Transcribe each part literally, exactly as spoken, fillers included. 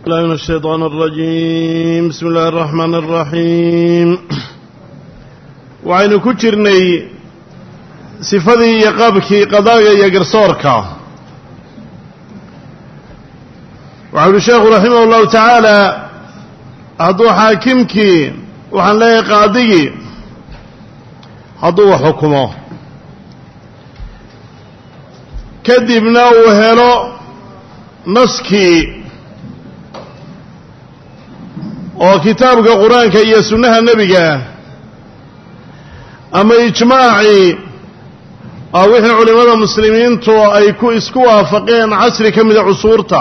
من الشيطان الرجيم بسم الله الرحمن الرحيم وعين كجرني صفدي يقابكي قضايا يقرصورك وعبد الشيخ رحمه الله تعالى هدو حاكمك وحن لا قاضي هدو حكمه كدبنا وهلو نسكي oo kitaabka quraanka iyo sunnaha nabiga ama ijmaaci oo wixii culimada muslimiintu ay ku isku waafaqeen casri kamida cusuurta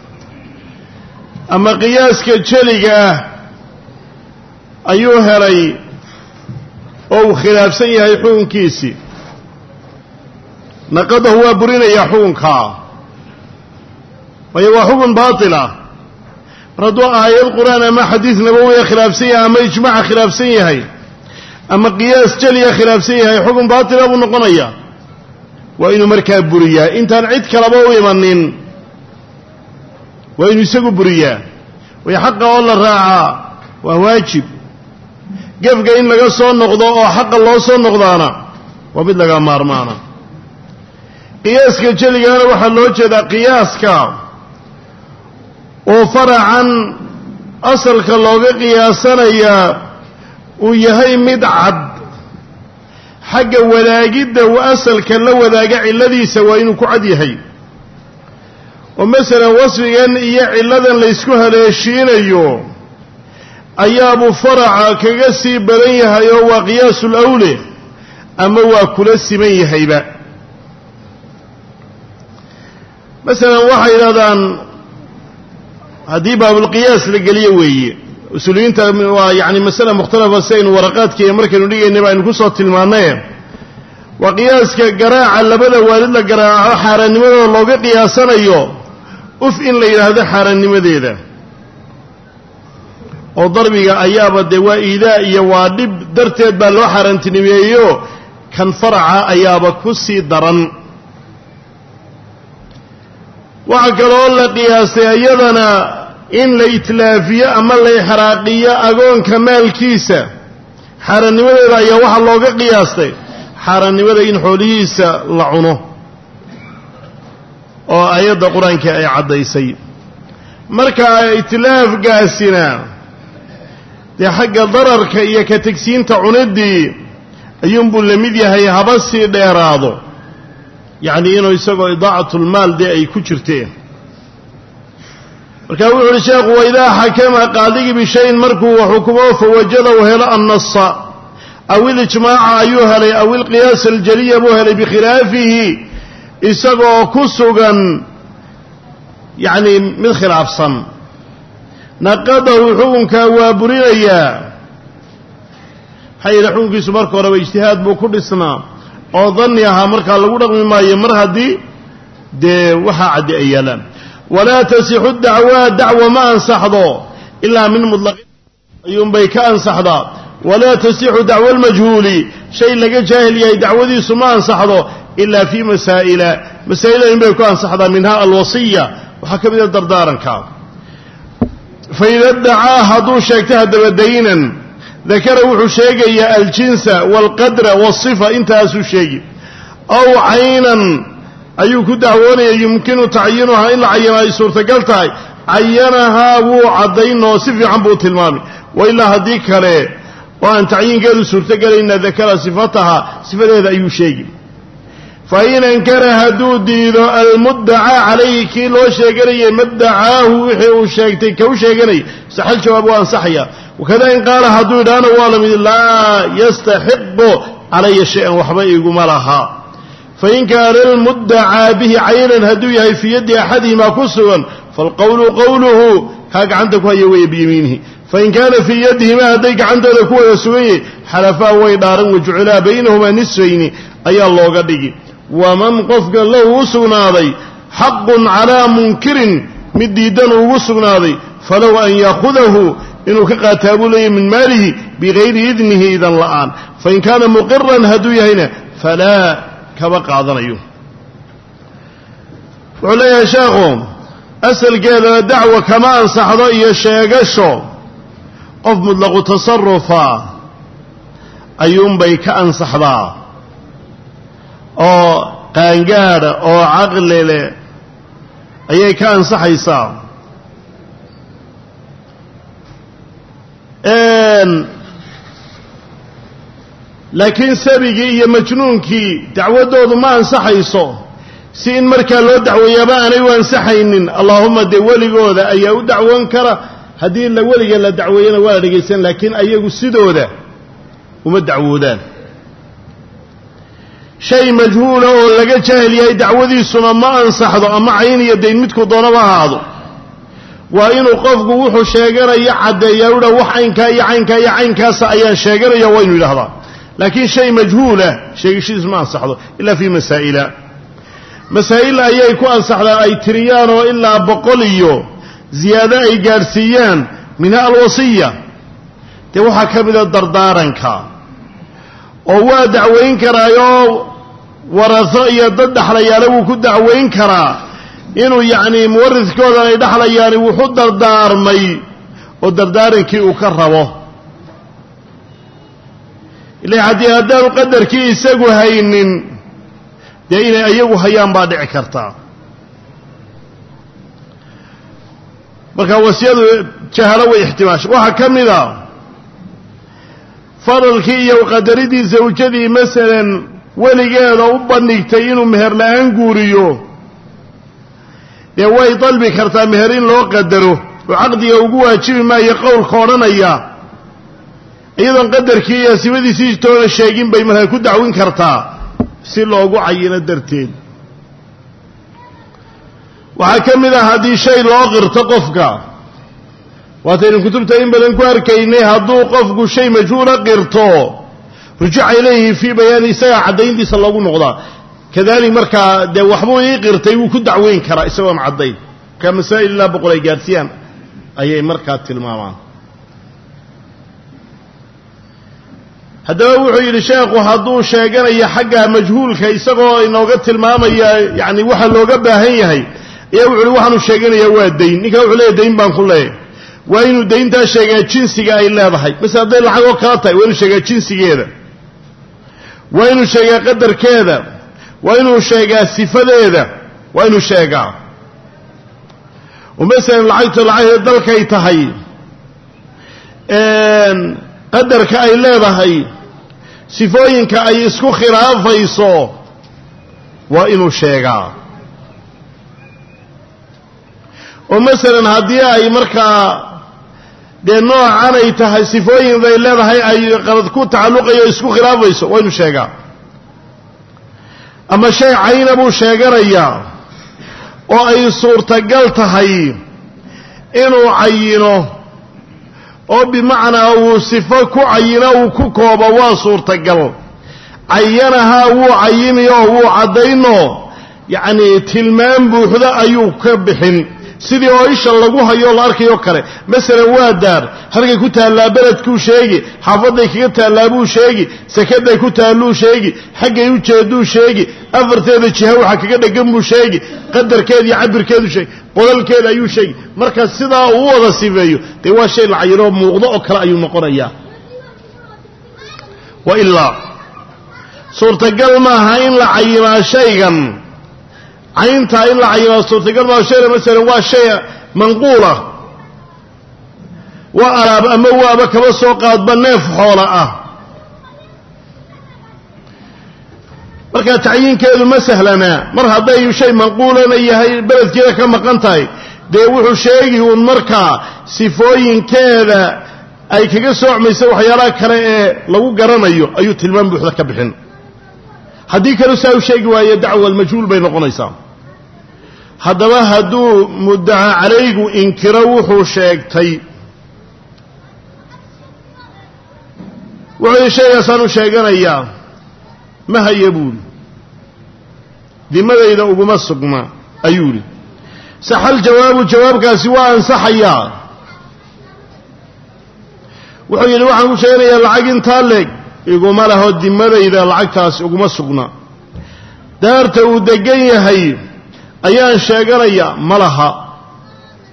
ama qiyaaska jaliga ayuu helay oo khilaafsan yahay xukunkiisi naqada huwa burinaya xukunka way waa xukun baatila ردوا آيات القرآن أما حديث نبوي خلاف سيها أما إجماع خلاف سيها أما قياس جلية خلاف سيها حكم باطل أبو النقنية وإنه مركب بريا إنت نعيد كلابوي منين وإنه يسقوا بريا ويحق الله الراعة وواجب قف قاين لقى صون نقضاء وحق الله صون نقضانا وبد لقى مارمانا قياس كجلية أنا وحلوه جدا قياس كا وفرعا أصل كاللوغة قياسنا ويهي مدعد حق ولا جد وأصل كاللوغة الذي سوين كعديهي ومثلا وصفيا إياه إلاذا ليسكوها ليشين أيو أياب فرع كقسي بليها يو قياس الأولي أما وكل السمي هيبا مثلا واحد إذا هذه باب القياس لقليه وهي أسلوين يعني مسألة مختلفة سين ورقات كي أمريكا نريد أن نبقى نكسر تلمانية وقياس كقراءة لبدا والد لقراءة حارة نمذا والله قياسنا يو أفئن لي هذا حارة نمذا ذا وضربك أياب الدواء إذا يوادب درتت بالو حارة نمذا يو كان فرع أياب كسي درن وعكروا الله قياسي أيضنا إن لإتلافية أما لإحراقية أقول كمال كيسة حارني ماذا يوحى الله قياسي حارني ماذا إن حوليسة لعنه وآيات القرآن كأي عديسي مركا إتلاف قاسنا دي حق ضرر كأي كتكسين تعندي أيوم لميديا هي هبسي ديراضو يعني إنه يسوى إضاعة المال دي أي كجرتين وكاوي الشيخ وإذا حكم قاضي بشيء مركو وحكمه فوجده هلا النص أو الإجماع أيها لي أو القياس الجلي أبوها لي بخلافه يسوى كسوغا يعني من خلاف صن نقضه حكم كوابريا حي لحكم في سمرك وروا اجتهاد بكل السنة oo dhanniyaha marka lagu dhaqmi maayo mar hadii de waxa cad ayalan wala tasihu da'wa da'wa ma ansaxdo illa min mutlaq ayum bay ka ansaxda wala tasihu da'wa al-majhuli shay laga jaahiliyay da'wadiisu ma ansaxdo illa fi masaa'ila masaa'ila in bay ku ansaxda minha al-wasiyya waxa kamid dardaaranka fa idha da'a hadu sheegtay dabadaynan ذكر وحو شيغيا الجنس والقدر والصفة انت اسو شيغي او عينا ايو كدعوانيا يمكن تعيينها الا عينا اي suurtagaltahay عينها و عدينو صفي عن بو تلمامي والا هدي كره وان تعيينkeedu suurtagalina ذكر صفتها صفdeeda ayu sheegi فإن انكر هدو ديدو المدعى عليه كي لو شيغنيه مدعاه وحي او شيغتay كو شيغنay saxal jawaab waan saxaya وكذا إن قال هدو دانا والم لا يستحق علي شيئا وحبا يقوم لها فإن كان المدعى به عينا هدو يهي في يد أحدهما كسوا فالقول قوله هاك عندك ويوي بيمينه فإن كان في يدهما هديك عندك ويسوي حلفا ويدارا وجعلا بينهما نسوين أي الله قدك ومن قفق له وسناضي حق على منكر مديدا وسناضي فلو أن يأخذه إنه كقاتابوا لي من ماله بغير إذنه إذن الآن فإن كان مقرا هدوية هنا فلا كبقى ضريه وعليها شاخهم asalkeedana dacwa kama ansaxdo iyo sheegasho qof mutlaqu tasarufa ayuunbay ka ansaxdaa oo qaangaadha oo caqli leh ayay ka ansaxaysaa. laakiin sabigii iyo majnuunkii dacwadoodu ma ansaxayso, si in markaa loo dacweeyaaba aanay u ansaxaynin. allaahuma dee weligooda ayaa u dacwoon kara, haddii la weliga la dacweeyana waa la dhegaysan, laakiin ayagu sidooda uma dacwoodaan. shay majhuula oo laga jaahil yahay dacwadiisuna ma ansaxdo, ama cayn iyo dayn midku doonaba ahaado. waa inuu qofku wuxuu sheeganayo caddeeyaa u dha wax caynkaa iyo caynkaa iyo caynkaasa ayaan sheeganaya, waa inu yidhahdaa. laakiin shay majhuula sheegashidiisu ma ansaxdo ilaa fii masaa'ila. masaa'il ayay ku ansaxdaa ay tiriyaan oo ilaa boqol iyo ziyaado ay gaadhsiiyaan. minha alwasiya, dee waxaa ka mida dardaaranka, oo waa dacwayn karaayoo waraso iyo dad dhexlayaala wuu ku dacwayn karaa inuu yacnii muwaridkoodan ay dhexlayaani wuxu dardaarmay oo dardaarankii uu ka rabo. ila haddii haddaanu qadarkii isagu haynin dee inay ayagu hayaan baa dhici kartaa. marka wasiyadu jahalo way ixtimaasha. waxaa ka mid a faralkii iyo qadaridii zawjadii masalan weligeeda u bandhigtay inuu meher la-aan guuriyo, dee way dalbi kartaa meher in loo qadaro oo caqdiga ugu waajibi maayo qowlka odhanaya, iyadoon qadarkii iyo sifadiisii toona sheegin bay markaa ku dacwin kartaa si loogu cayino darteed. waxaa ka mid ah haddii shay loo qirto qofka, waataynu kutubta in badan ku arkaynay, hadduu qofku shay majhuula qirto rujuca ilayhi fii bayaani, isagaa caddayntiisa loogu noqdaa. kadalik markaa dee waxbuu ii qirtay wuu ku dacweyn karaa isagoon caddayn. ka masaa'il ilaa boqol ay gaadhsiiyaan ayay markaa tilmaamaan. haddaba wuxuu yidhi sheekhu hadduu sheeganayo xagga majhuulka isagoo inooga tilmaamaya yacni waxa looga baahan yahay, ayaa wuxu uhi waxaanu sheeganayaa waa dayn. ninkaa wuxuu leeyahy dayn baan ku leeyahy. waa inuu dayntaa sheegaa jinsiga ay leedahay. masele hadday lacag oo kala tahay waa inuu sheegaa jinsigeeda, waa inuu sheegaa qadarkeeda, waa inuu sheegaa sifadeeda, waa inuu sheegaa. oo masalan lacagta lacagta dalkay tahay, qadarka ay leedahay, sifooyinka ay isku khilaafayso waa inuu sheegaa. oo masalan haddii ay markaa dee noocan ay tahay sifooyin ay leedahay ay qalad ku tacalluqayo o isku khilaafayso waa inuu sheegaa. ama shay cayna buu sheeganayaa oo ay suurtagal tahay inuu cayino, oo bimacnaa uu sifo ku cayino uu ku koobo waa suurtagal. cayanahaa wuu cayimi oo wuu caddayno, yacnii tilmaam buuxda ayuu ka bixin, sidii oo isha lagu hayo la arkayo kale. masalan waa daar, halkay ku taallaa beledkuu sheegi, xaafadday kaga taallaa buu sheegi, sakaday ku taalluu sheegi, xaggay u jeeduu sheegi, afarteeda jiha waxa kaga dhegan buu sheegi, qadarkeeda iyo cabirkeedu sheegi, qodalkeeda ayuu sheegi. marka sidaa uu wada sifeeyo dee waa shay la cayinoo muuqdo oo kale ayuu noqonayaa. wa ilaa suurtagal maaha in la cayinaa shaygan, cayntaa in la cayinaa suurtagal maaha. shayga masalan waa shay manquula, waa alaab ama waaba kaba soo qaadba neef xoola ah. markaa tacyiinkeedu ma sahlanaa. mar hadday shay manquulana yahay beledkeeda ka maqan tahay, dee wuxuu sheegi uun markaa sifooyinkeeda ay kaga soocmaysa waxyaalaha kale ee lagu garanayo ayuu tilmaam buuxda ka bixin. haddii kale saa u sheegi waayo dacwa almajhuul bay noqonaysaa. haddaba hadduu muddaca calaygu inkiro wuxuu sheegtay, wuxuu yidhi shaygaasaan u sheeganayaa ma haya buuli, dimadayda uguma sugna ayuu yidhi. saxal jawaabu, jawaabkaasi waa ansaxayaa. wuxuu yidhi waxaan ku sheeganayaa lacag intaa leeg iguma laho dimadayda lacagtaasi uguma sugna. daarta uu degan yahay ayaan sheeganayaa ma laha.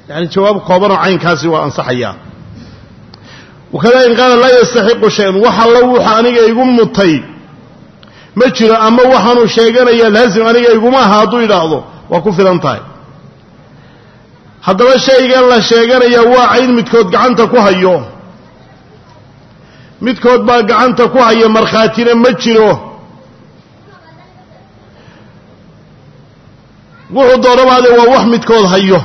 يعني جواب كوبر عين كاسي وأنصحيا وكذا إن قال لا يستحق شيء وحلو حانيك يقوم مطي مجرى أما وحنو شيئا يلازم أنيك يقوم هادو إلى وكفر أنطاي هذا الشيء قال له شيئا يوا عين متكود قعنتا ku hayo midkood baa gacanta ku haya markhaatina ma jiro wuxuu doorabaade waa wax midkood hayo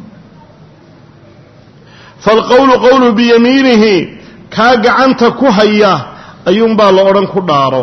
fal qawlu qawlu bi yaminihi ka gacanta ku haya ayuun baa la oran ku dhaaro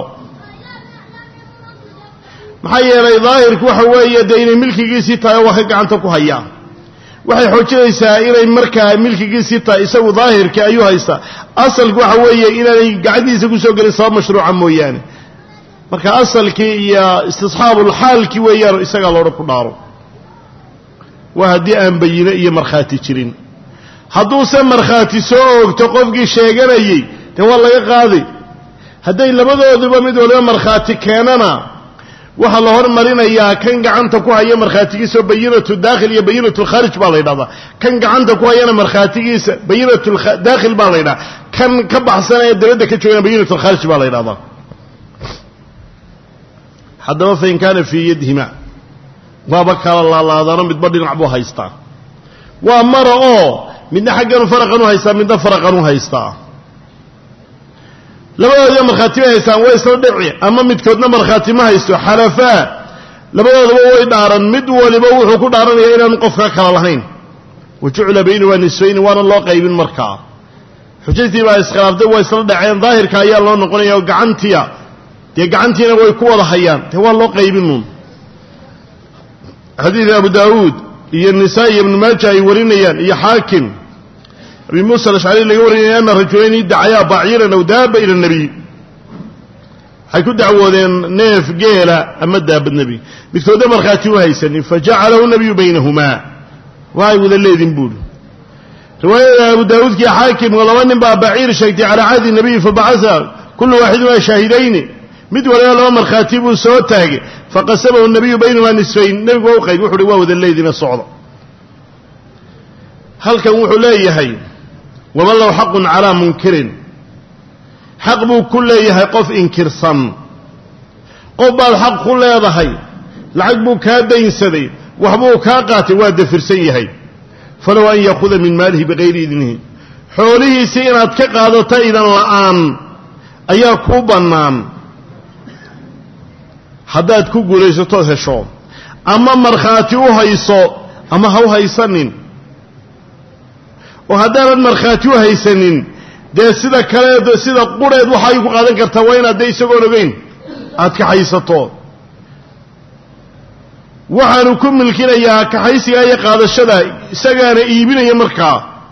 maxay yeelay daahirku waxa weeye deeyna milkigiisa tahay waxa gacanta ku haya waxay xoojinaysaa inay markaa milkigiisa tahay isagu daahirka ayuu haysta asalku waxa weeye inay gacadiisa ku soo galin sabab mashruuca mooyaane marka asalkii iyo istisxaabul xaalki weeyaan isaga loo ku dhaaro waa hadii aan bayina iyo markhaati jirin hadduu se markhaati soo oogto qofkii sheeganayay de waa laga qaaday hadday labadooduba mid waliba markhaati keenana waxa la hormarinayaa kan gacanta ku haya markhaatigiisa bayinatu daakhil iyo bayinatu kharij baa la yiraahdaa kan gacanta ku hayana markhaatigiisa bayinatu daakhil baa la yiraahdaa kan ka baxsanaya dawladda ka joogana bayinatu kharij baa la yiraahdaa hadaba fa in kana fi yadihima baba kala la laadana mid badin abu haysta waa mara oo midna xaggan farqan u haysta midna farqan u haysta labadooda markhaati ma haystaan way isla dhici ama midkoodna markhaati ma haysto xalafa labadooda way dhaaran mid waliba wuxuu ku dhaaranayaa inaan qofka kala lahayn wujucla bayna wa nisfayn waana loo qaybin markaa xujajtii baa iskhilaafday way isla dhaceen daahirka ayaa loo noqonayaa gacantiya dee gacantiina way ku wada hayaan dee waa loo qaybin xadiid abu daawud iyo nisaa ibn maajah ay warinayaan iyo xaakim أبي موسى الأشعري اللي يقول أن رجلين يدعيا بعيرا أو دابة إلى النبي حيكون دعوة نيف جيلة أما دابة النبي مثل دمر خاتيوها يسني فجعله النبي بينهما وهاي وذا اللي يذنبول رواية أبو داود كي حاكم والله أن بعير شيكتي على عهد النبي فبعث كل واحد من شاهدين مد ولا الأمر خاتيبه سوتاج فقسمه النبي بينهما نصفين النبي وقع يقول وذا اللي يذن الصعود هل كان وحليه هي ومن له حق على منكر حق بو كل يهي قف انكر صن قف الحق كل يهي لعق بو كادين سدي وحبو كاقاتي واد فرسي يهي فلو أن يأخذ من ماله بغير إذنه حوله سينات كقادة إذا الآن أيا كوبانان حداد كوكو ليس توهشو أما مرخاتي وهيسو أما هو هيسنين وهذا المرخاتي وهيسنين ده سيدا كلا ده سيدا قريد وحايق قادن كرتا وين ده يسقون وين أتك حيسطو وحانو كم ملكين يا كحيسي أي قاد الشدا سجان إيبين يمركا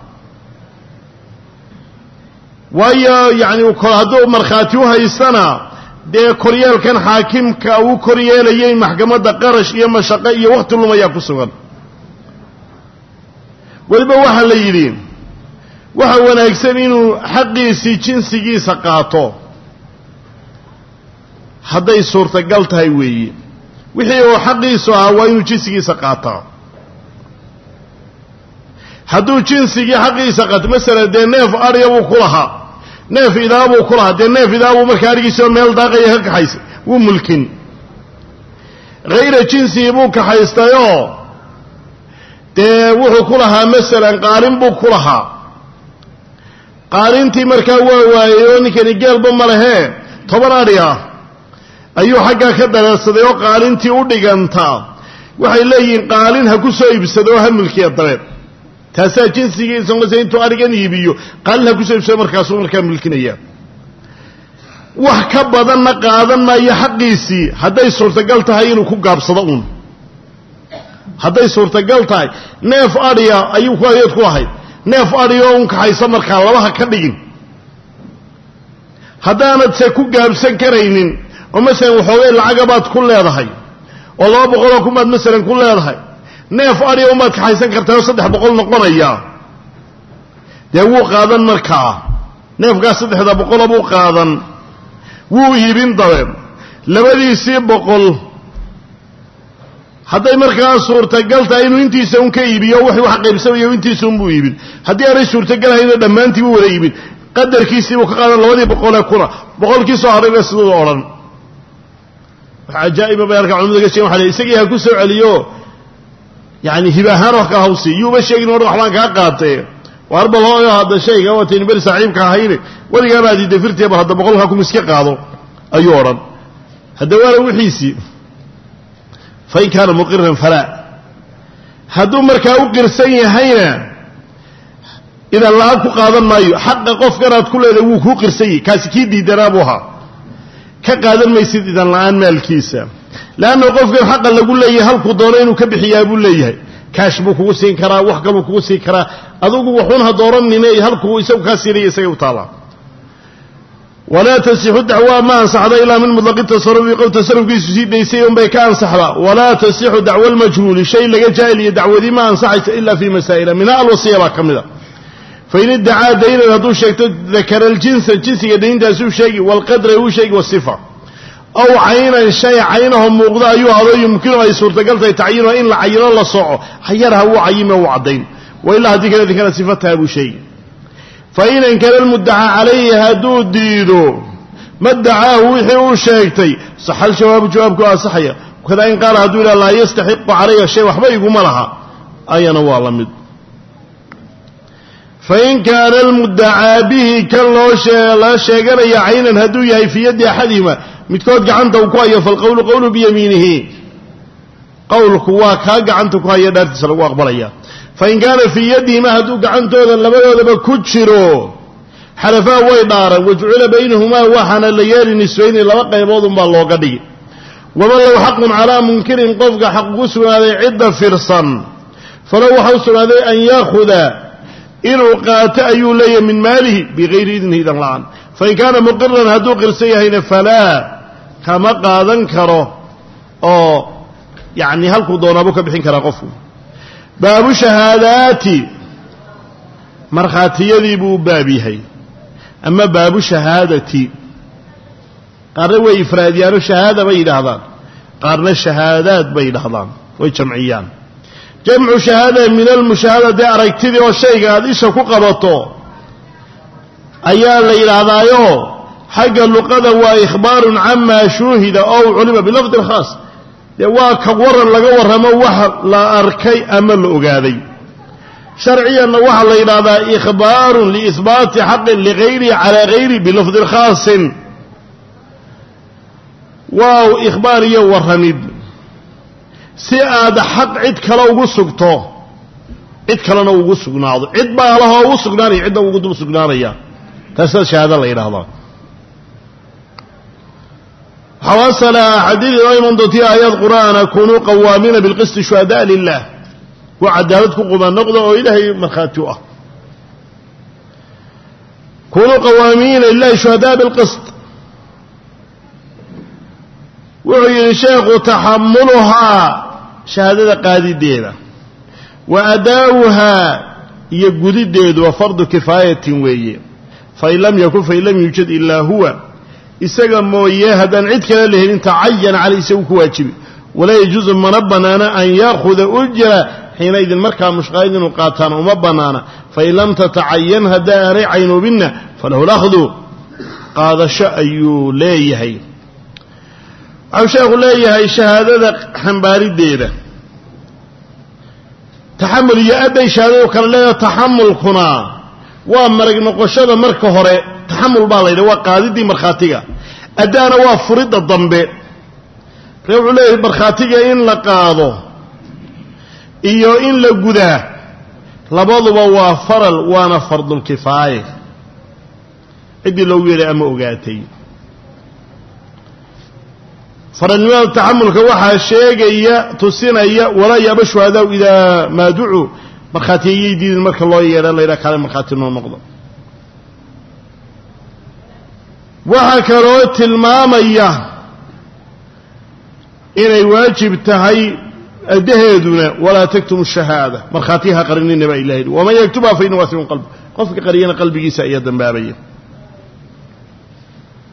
ويا يعني وكل هذا مرخاتي وهيسنا ده كوريال كان حاكم كأو كوريال يي محكمة دقرش يي مشقة يي وقت اللي ما يقصون waliba waxa la yiri waxa wanaagsan inuu xaqiisi jinsigiisa qaato haday suurtagal tahay weeye wixii uu xaqiisu ah waa inuu jinsigiisa qaato haduu jinsigii xaqiisa qaato mesela de neef ariyabu kulaha neef idaabu kulaha de neef idaabu markaa arigiisa meel daaqaya ka kaxaysa wuu mulkin غير jinsi buu ka haystayo dee wuxuu ku lahaa masalan qaalin buu ku lahaa qaalintii markaa waa waayey ninkani geelba ma lehe toban ari ah ayuu xaggaa ka darasaday oo qaalintii u dhigantaa waxay leeyihiin qaalin ha ku soo iibsado ha milkiya dabeed taasaa jinsigiisa qosay intuu arigan iibiyo qaalin ha ku soo iibsado markaasuu markaa milkinaya wax ka badanna qaadan maayo xaqiisii hadday suurtagal tahay inuu ku gaabsado uun hadday suurtagal tahay neef adhiya ayuu ku adeed ku ahayd neef adhiya oo un kaxaysa markaa labaha ka dhigin haddaanad se ku gaabsan karaynin oo masalan waxoogay lacagabaad ku leedahay oo laba boqoloo kumaad masalan ku leedahay neef adhiya umaad kaxaysan kartaa oo saddex boqol noqonaya dee wuu qaadan markaa neefkaas saddexda boqola buu qaadan wuu iibin dabeed labadiisii boqol hadday markaa suurtagal tahay inuu intiisa un ka iibiyo wixii wax qaybsanayo intiisa un buu iibin haddii aanay suurtagalahayna dhammaantii buu wada iibin qadarkiisii buu ka qaadan labadii boqolee kuna boqolkii soo harayna siduu odhan wax cajaa'iba bay halkaa culimadu ka sheegen waxa la isagii ha ku soo celiyo yacni hiba ahaan wax kala hawsi yuuba sheegin odhan waxbaan kaa qaatay waarba loo hadda shayga watayni beri saaxiibka ahayne weligaa baad ii dafirtay bal hadda boqolkaa kun iska qaado ayuu odhan hadda waana wixiisii fain kaana muqiran falaa hadduu markaa u qirsan yahayna idan la-aan ku qaadan maayo xaqa qofkanaad ku leedahay wuu kuu qirsan yahy kaasi kii diidanaa buu ahaa ka qaadan maysid idan la-aan maalkiisa leanna qofkan xaqa lagu leeyahay halkuu doono inuu ka bixiyaa buu leeyahay kaash buu kugu siin karaa wax kaluu kugu siin karaa adugu waxuun ha dooranine halkuu isagu kaa siinaya isagay u taallaa walaa tasixu dacwaa ma ansaxda ilaa min mutlaqi tasarufi qof tasarufkiisu sii daysay unbay ka ansaxdaa walaa tasixu dacwa almajhuuli shay laga jaahiliya dacwadii ma ansaxaysa ilaa fii masaa'ila minha alwasiya baa ka mida fain iddacaa daynan hadduu sheegto dakara aljinsa jinsiga dayntaasuu sheegi waalqadra uu sheegi wasifa aw caynan shay caynaho muuqda ayuu hado yumkinu ay suurtagal tahay tacyiino in la cayino la soco hayarha wuu cayime wuu caddayn wa ilaa haddii kale dinkana sifataha buu sheegi fain ankara almuddacaa calayhi hadduu diido madacaahu wixii uu sheegtay saxal jawaabu jawaabku ansaxaya kadaa in qaala hadduu ilah laa yastaxiqu calaya shay waxba iguma laha ayana waa la mid fain kaana almuddacaa bihi kan loo la sheeganaya caynan hadduu yahay fii yaddi axadihima midkood gacanta uu ku hayo falqowlu qowlu biyamiinihi qowlku waa kaa gacanta ku haya dhaartiisa lagu aqbalaya fain kaana fii yaddihima hadduu gacantooda labadoodaba ku jiro xalafaa way dhaaran wajucila baynahumaa waxaana la yeeli nisbayni laba qaybood unbaa looga dhigi waman low xaqun calaa munkirin qofka xaq ugu sugnaaday cidda firsan falow waxa u sugnaaday an yaahuda inuu qaato ayuu leeyahay min maalihi bigayri idnihi idan la-aan fain kaana muqiran hadduu qirsan yahayna falaa kama qaadan karo oo yacni halkuu doonaabuu ka bixin karaa qofku baabu shahaadaati markhaatiyadii buu u baab yahay ama baabu shahaadati qaarna way ifraadiyaano shahaada bay yidhaahdaan qaarna shahaadaad bay yidhaahdaan way jamciyaan jamcu shahaada min almushaahadati aragtidii oo shayga aad isha ku qabato ayaa la yidhaahdaayo xagga luqada waa ikhbaarun camaa shuuhida ow culima bilafdi khaas dee waa ka waran laga warramo wax la arkay ama la ogaaday sharciyanna waxaa la yidhahdaa ikhbaarun liihbaati xaqin ligayrihi calaa gayri bilafdi khaasin waaw ikhbaar iyo warramid si aad xaq cid kale ugu sugto cid kalena ugu sugnaado cid baa lahoo ugu sugnaanaya cidna ugu dul sugnaanaya taasaa shahaada la yidhaahdaa xawaasala xadiid inoo iman doontii aayaad qur'aana kunuu qawaamiina bilqisti shuhadaa lilah kuwa cadaalad ku quba noqda oo ilaahay markhaati u ah kunuu qawaamiina lilahi shuhadaa bilqist wuxuu yidhi sheekhu taxamuluhaa shahaadada qaadideeda wa adaa'uhaa iyo gudideedu waa fardu kifaayatin weeye fain lam yakun fain lam yuujad ilaa huwa isaga mooye haddaan cid kale la helin tacayana caley isagu ku waajibi walaa yajuusu mana bannaana an yaahuda ujra xiinaidin markaa mushqaayid inuu qaataana uma bannaana fain lam tatacayan haddaa aanay caynoobinna falahu lakhdu qaadasho ayuu leeyahay waxau sheekhu leeyahay shahaadada xambaarideeda taxamul iyo adday shahaadadu kale leedahay taxamulkuna waa marag noqoshada marka hore taxamul baa la yidhaha waa qaadidii markhaatiga addaana waa furidda dambe marka wuxuu leeyahay markhaatiga in la qaado iyo in la gudaa labaduba waa faral waana fardulkifaaye ciddii loogu yeedhay ama ogaatay faralnimada taxamulka waxaa sheegaya tusinaya walaa yaaba shuhadaau idaa maa ducuu markhaatiyayay diidin marka loo yeedha la yidhaha kaale markhaati noo noqdo waxaa kaloo tilmaamaya inay waajib tahay addaheeduna walaa taktumu shahaada markhaatiyaha qarinina baa ilahay waman yaktubha fa ina waasiun qalb qofka qariyana qalbigiisa ayaa dambaabaya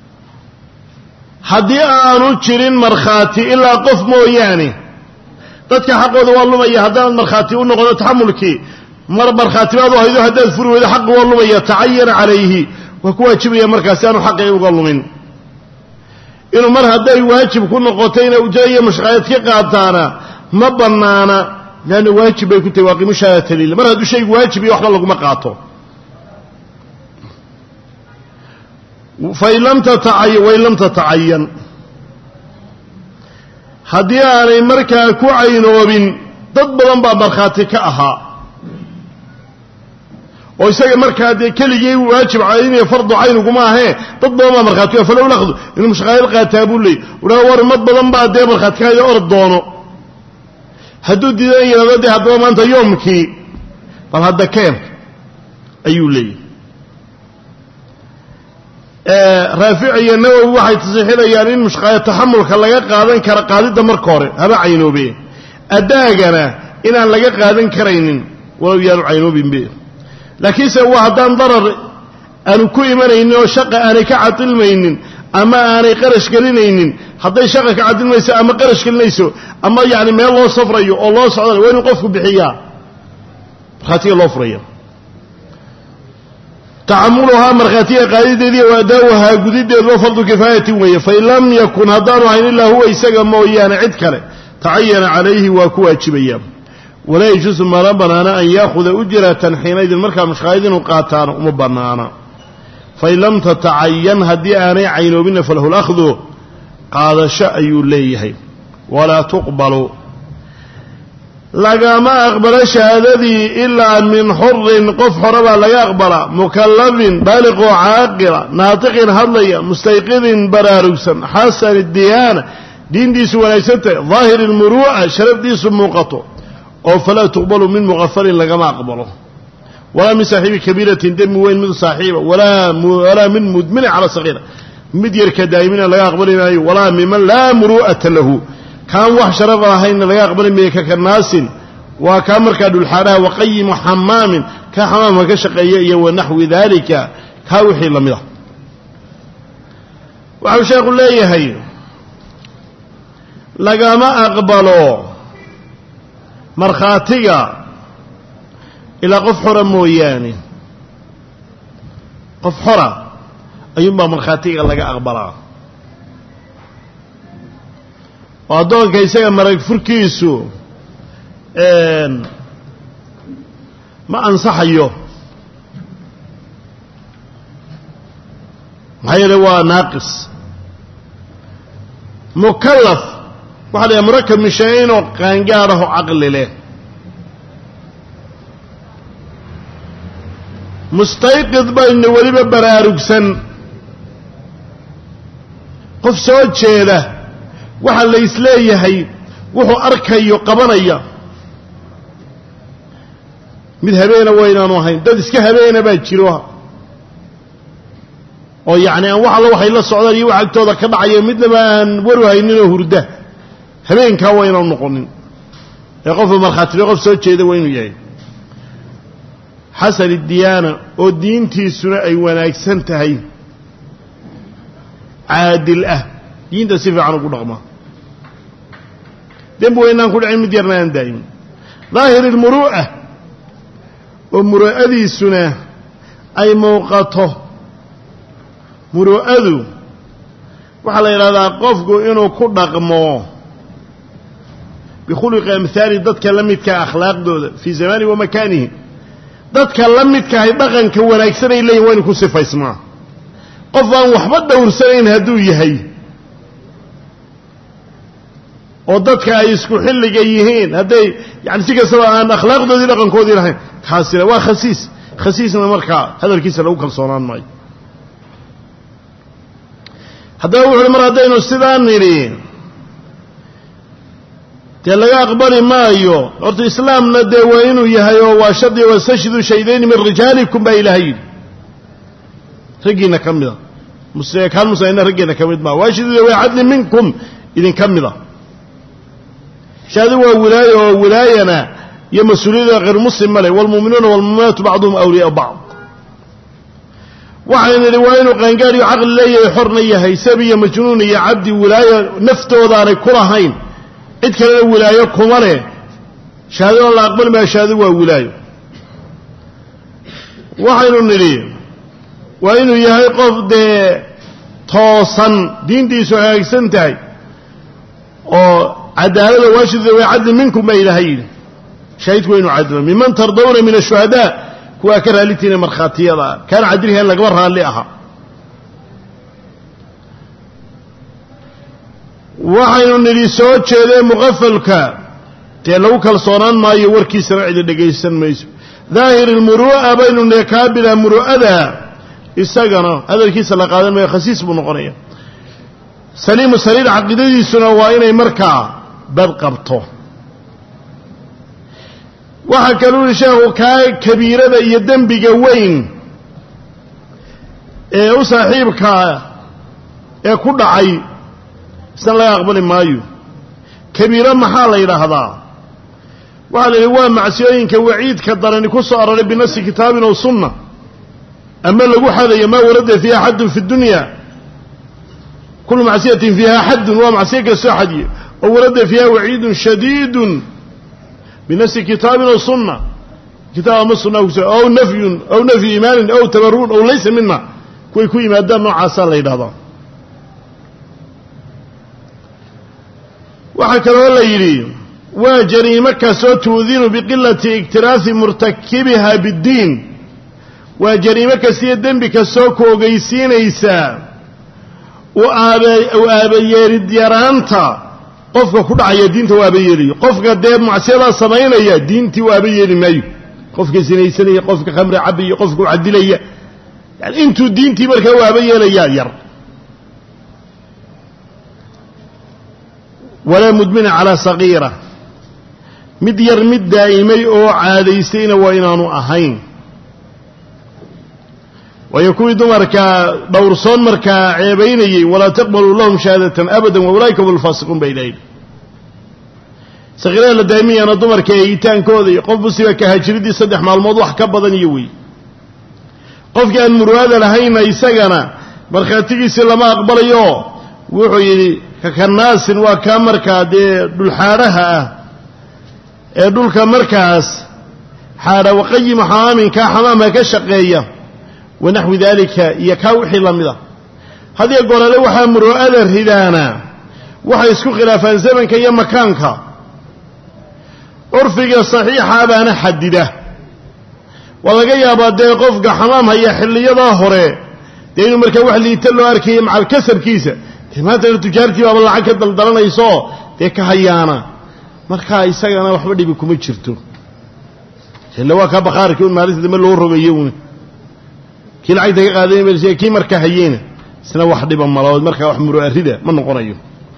haddii aanu jirin markhaati ilaa qof mooyaane dadka xaqooda waa lumaya haddaan markhaati u noqdo taxamulkii mar markhaatibaad u haydo haddaad furi weydo xaqi waa lumaya tacayana calayhi waa ku waajibaya markaasi aanu xaqi uga lumin inuu mar hadday waajib ku noqoto inay ujro iyo mashqaayad ka qaataana ma bannaana leanna waajib bay ku tahay waaqimu shahaadata lillah mar hadduu shaygu waajib iyo waxba laguma qaato fain lam tatacayan wain lam tatacayan haddii aanay markaa ku caynoobin dad badan baa markhaati ka ahaa oo isaga markaa dee keligii waajib caynaya fardu cayn uguma ahee dad badan baa markhaati ka falow laqdu inuu mashqaayad qaataa buu leey uhaa war mad badan baa dee markhaati ka haya orod doono hadduu diidan yidhahdo dee haddaba maanta yoomkii bal hadda keen ayuu leeyahy raafic iyo nawowi waxay tasixinayaan in mushqaayad taxamulka laga qaadan kara qaadidda marka hore haba caynoobe adaagana inaan laga qaadan karaynin walow yaanu caynoobinbe laakiinse waa haddaan darar aanu ku imanaynin oo shaqa aanay ka cadilmaynin ama aanay qarash gelinaynin hadday shaqa ka cadilmayso ama qarash gelinayso ama yacni meel loo safrayo oo loo socdana waa inuu qofku bixiyaa markhaatiga loo furaya tacamuluhaa markhaatiga qaadideediiy wa adaawahaa gudideedu wa fardu kifaayatin weeye fain lam yakun haddaanu ahayn ilaa huwa isaga mooyaane cid kale tacayana calayhi waa ku waajibaya walaa yajuusu mana bannaana an yaahuda ujratan xiinaydin markaa mashqaayad inuu qaataana uma bannaana fain lam tatacayan haddii aanay caynoobinna falahu lakhdu qaadasho ayuu leeyahay walaa tuqbalu lagama aqbalo shahaadadii ilaa min xurin qof xora baa laga aqbalaa mukallafin baaliqoo caaqila naatiqin hadlaya mustayqidin baraarugsan xasan diyaana diintiisu wanaagsan tahay daahiri lmuruu'a sharafdiisu muuqato oo falaa tuqbalu min muqafalin lagama aqbalo walaa min saaxiibi kabiiratin dembi weyn mid saaxiiba walaa min mudminin cala sagiira mid yarka daa'imina laga aqbali maayo walaa miman laa muruu'ata lahu kaan wax sharaf ahaynna laga aqbali maayo kakanaasin waa kaa markaa dhulxaaraha waqayimu xamaamin kaa xamaamka ka shaqeeya iyo wanaxwi daalika kaa wixii la mid ah waxau sheekhu leeyahay lagama aqbalo markhaatiga ilaa qof xora mooyaane qof xora ayuunbaa markhaatiga laga aqbalaa oo addoonka isaga marag furkiisu ma ansaxayo maxaa yeele waa naaqis mukallaf waxa la yahay murakab min shay-in oo qaangaar ah oo caqli leh mustayqid bayna weliba baraarugsan qof soo jeeda waxa la isleeyahay wuxuu arkayo qabanaya mid habeena waynaanu ahayn dad iska habeena baa jiro oo yacni aan wax alla waxay la socdaan iyo wax agtooda ka dhacaya midnaba aan waru hayninoo hurda habeenkaa waynaanu noqonin ee qofka markhaatibe qof soo jeeda waa inuu yahay xasan diyaana oo diintiisuna ay wanaagsan tahay caadil ah diinta si fiican ugu dhaqma dembi weynaan ku dhicin mid yarna aan daa'imin daahir ilmuruu'a oo muruu'adiisuna ay muuqato muruu'adu waxaa la yidhahdaa qofku inuu ku dhaqmo bikhuluqi amhaali dadka la midkaa akhlaaqdooda fii zamaanihi wa makaanihi dadka la midkahay dhaqanka wanaagsanay leeyihin waa inu ku sifaysmaa qof aan waxba dhowrsanayn hadduu yahay oo dadka ay isku xilliga yihiin hadday yani si kastaba aan akhlaaqdoodii dhaqankoodii lahayn kaasina waa khasiis khasiisna markaa hadalkiisa lagu kalsoonaan maayo haddaba wuxu uhi mar haddaynu sidaa nidhi dee laga aqbali maayo horta islaamna dee waa inuu yahay oo waa shardi wastashhiduu shaydayni min rijaalikum baa ilaahay yidhi raggiinna ka mida kaan muslimiinna raggiinna ka mid maa waashhiduu dawaa cadli minkum idinka mida shahaado waa wilaayo oo wilaayana iyo mas-uuliyada hayr muslim male waalmu'minuuna waalmu'minaatu bacduhum awliyaau bacd waxaynu idhi waa inuu qaangaar iyo caqli leeyahay xorna yahay sabi iyo majnuun iyo cabdi wilaayo naftoodaanay ku lahayn cid kale wilaayo kuma leh shahaadada la aqbali ma shahaadadu waa wilaayo waxaynu nidhi waa inuu yahay qof dee toosan diintiisu hagaagsan tahay oo cadaalada waashida way cadli minkum ba ilaahay yidhi shahiidku waa inuu cadlo miman tardawna min ashuhadaa kuwaa ka raallitiina markhaatiyada kaan cadlihayn lagaba raalli aha waxaynu nidhi soo jeedee muqafalka dee lagu kalsoonaan maayo warkiisana cidi dhegaysan mayso daahir almuru'a baynu nidhi kaabila muru'ada isagana hadalkiisa la qaadan maayo khasiis buu noqonaya saliimu saliil caqiidadiisuna waa inay markaa bad qabto waxaa kaluu yihi sheekhu kaa kabiirada iyo dembiga weyn ee u saaxiibkaa ee ku dhacay isna laga aqbali maayo kabiiro maxaa la yidhaahdaa waxaa la yidhi waa macsiyooyinka waciidka darani ku soo aroray binasi kitaabin ow sunna ama lagu xadayo maa warada fiiha xaddun fi dunya kullu macsiyatin fiiha xaddun waa macsiyo kastoo xadiyo oo warada fiiha waciidun shadiidun binasi kitaabin ow sunna kitaab ama sunna kuso ow nafyun ow nafyu iimaanin ow tabarruun ow laysa mina kuway ku yimaadaan noocaasaa la yidhahdaa waxaa kaloo la yidhi waa jariimo kastoo tuudinu biqilati iktiraafi murtakibiha biddiin waa jariimo kastiyo dembi kastoo ku ogeysiinaysaa u aabayeelid yaraanta qofka ku dhacaya diinta u aabayeelayo qofka dee macsiyadaa samaynaya diintii u aabayeeli maayo qofka sinaysanaya qofka khamri cabaya qofka u cadilaya yani intuu diintii markaa u aabayeelayaa yar walaa mudmina calaa sagiira mid yar mid daa'imay oo caadaystayna waa inaanu ahayn waayo kuwii dumarkaa dhowrsoon markaa ceebaynayey walaa taqbaluu lahum shahaadatan abadan wa ulaa'ika hum alfaasiquun bay ilahayd sagiirada la daa'imiyana dumarka eegitaankooda iyo qof musiba kahaajiridii saddex maalmood wax ka badan iyo wey qofkii aan muru'ada lahayna isagana markhaatigiisii lama aqbalayo wuxuu yidhi kakanaasin waa kaa markaa dee dhulxaadhaha ah ee dhulka markaas xaadha waqayima xamaaminkaa xamaamka ka shaqeeya wanaxwi daalika iyo kaa wixii la mida hadiyo golole waxaa muru'ada ridaana waxay isku khilaafaan zamanka iyo makaanka curfiga saxiixa baana xadida waa laga yaabaa dee qofka xamaam haya xilliyadaa hore dee inuu markaa wax liita loo arkaya macal kasabkiisa maantana tujaartii baaba lacag ka daldalanayso dee ka hayaana markaa isagana waxba dhibi kuma jirto illa waa kaa bakhaarkii un maalinta dambe loo rogayo un kii lacagta ka qaaday kii markaa hayeyna isna wax dhiba malaood markaa wax muru'arida ma noqonayo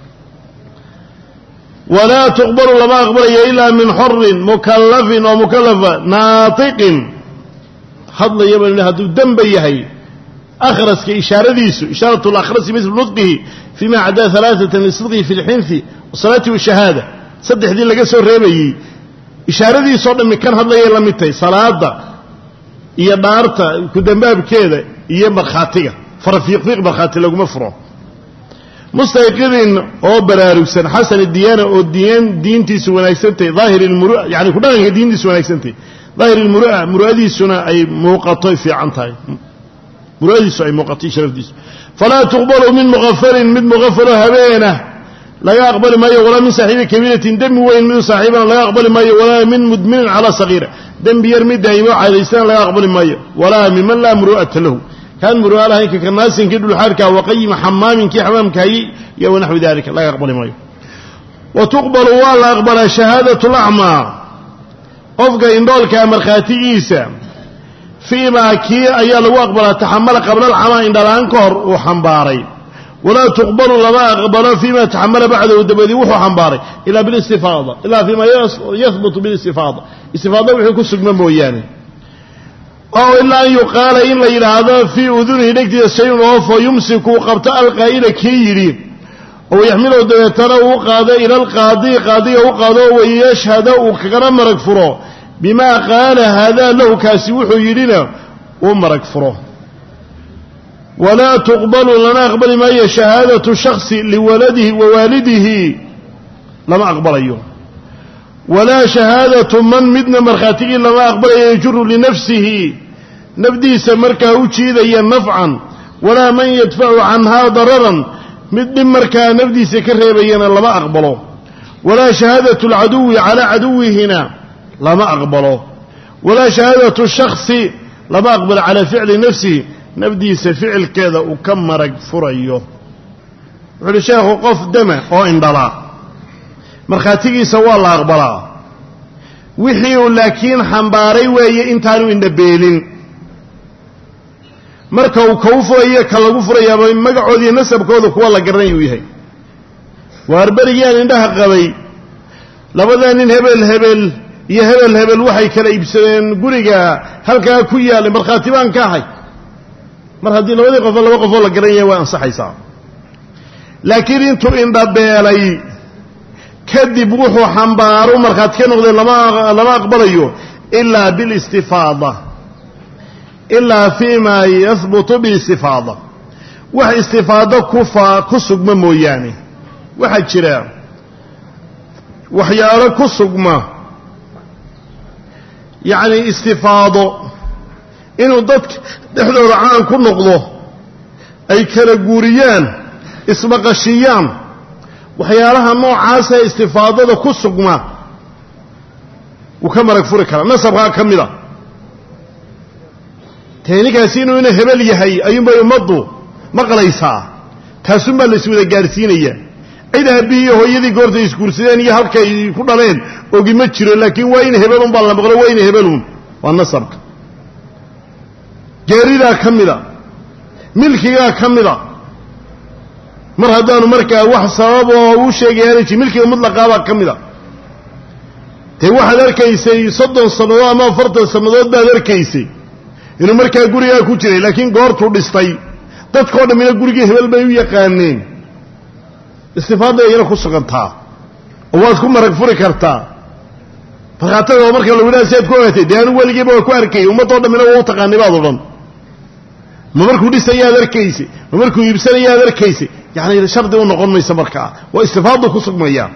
walaa tuqbalu lama aqbalayo ilaa min xorin mukallafin oo mukallafa naatiqin hadlaya banu hadduu demba yahay akhraska ishaaradiisu ishaaratu lakhrasi mislu nudqihi fima cadaa alaaatan lisidqihi fi lxinfi wasalaati washahaada saddexdii laga soo reebayey ishaaradiisoo dhammi kan hadlayay la mid tahay salaada iyo dhaarta kudambaabkeeda iyo markhaatiga farafiiqfiiq markhaati laguma furo mustayqidin oo baraarugsan xasan diyaana oo diin diintiisu wanaagsantahay daahir almurua yani ku dhaqanka diintiisu wanaagsantahay daahir almurua muruadiisuna ay muuqato fiican tahay muruadiisu ay muuqatay sharafdiisu falaa tuqbalu min muqafalin mid muqafalo habeena laga aqbali maayo walaa min saaxiibi kabiiratin dembi weyn mid saaxiibana laga aqbali maayo walaa min mudminin calaa sagiira dembi yar mid daa'imo caadaystana laga aqbali maayo walaa miman laa muru'ata lahu kaan muru'a lahayn ka kanaasinkii dhulxaarkaa waqayima xamaaminkii xamaamkaayey iyo wanaxwi daalika laga aqbali maayo wa tuqbalu waa la aqbalaa shahaadatu lacmaa qofka indhoolkaa markhaatigiisa fiimaa kii ayaa lagu aqbalaa taxamala qabla alcamaa indhalaan ka hor uu xambaaray walaa tuqbalu lama aqbalo fiima taxamala bacdahu dabadii wuxuu xambaaray ilaa bilistifaada ilaa fiima yahbutu bilistifaada istifaada wixii ku sugma mooyaane oo ilaa an yuqaala in la yidhaahdo fii udunihi dhegtiisa shayun oofoo yumsikuu qabto alqaa'ila kii yidhi oo yaxmilow dabeetana uu qaado ila alqaadii qaadiga u qaado wayashhada uu kagana marag furo bimaa qaala haadaa lahu kaasi wuxuu yidhina uu marag furo walaa tuqbalu lana aqbali maayo shahaadatu shaksi liwaladihi wa waalidihi lama aqbalayo walaa shahaadatu man midna markhaatigii lama aqbalayo yajuru linafsihi nafdiisa markaa u jiidaya nafcan walaa man yadfacu canhaa dararan mid dhib markaa nafdiisa ka reebayana lama aqbalo walaa shahaadatu alcaduwi calaa caduwihina lama aqbalo walaa shahaadatu shakhsi lama aqbalo calaa ficli nafsihi nafdiisa ficilkeeda uu ka marag furayo wuxuu uhi sheekhu qof dama oo indhala markhaatigiisa waa la aqbalaa wixii uu laakiin xambaaray weeye intaanu indhabeelin marka uu kau furayo ka lagu furayaaba magacoodii nasabkooda kuwa la garanay uu yahay waar berigaan indhaha qabay labadaa nin hebel hebel iyo hebel hebel waxay kala iibsadeen guriga halkaa ku yaallay markhaati baan ka ahay mar haddii labadii qofoo laba qofoo la garan yahay way ansaxaysaa laakiin intuu indhabeelay kadib wuxuu xambaaro markhaati ka noqday lama lama aqbalayo ilaa bilistifaada ilaa fii maa yahbutu biistifaada wax istifaado kufa ku sugma mooyaane waxaa jira waxyaalo ku sugma yacni istifaado inuu dadka dhexdooda caan ku noqdo ay kala guuriyaan ismaqashiyaan waxyaalaha noocaasa istifaadada ku sugma wuu ka marag furi karaa nasabkaa ka mida tee ninkaasi inuu ina hebel yahay ayuunbay ummaddu maqlaysaa taasunbaa la iswada gaadhsiinayaa cid aabbihi iyo hooyadii goortay isguursadeen iyo halkay ku dhaleen ogi ma jiro laakiin waa in hebelun baa la maqlo waa in hebeluun waa nasabka geeridaa ka mida milkigaa ka mida mar haddaanu markaa wax sabab oo uu sheegayaana ji milkiga mutlaqaabaa ka mida dee waxaad arkaysay soddon sannadood ama afartan sannadood baad arkaysay inuu markaa gurigaa ku jiray laakiin goortuu dhistay dadkao dhammina gurigii hebel bay u yaqaaneen istifaadda iyana ku sugantaa oo waad ku marag furi kartaa markhaatada marka lagu yidhaha si aad ku ogaatay dee anu weligiiba waa ku arkayay ummaddoo dhammina waa u taqaanay baad odhan ma markuu dhisayaad arkaysay ma markuu iibsanayaad arkaysay yacni shardi u noqon maysa markaa waa istifaaddu ku sugmaya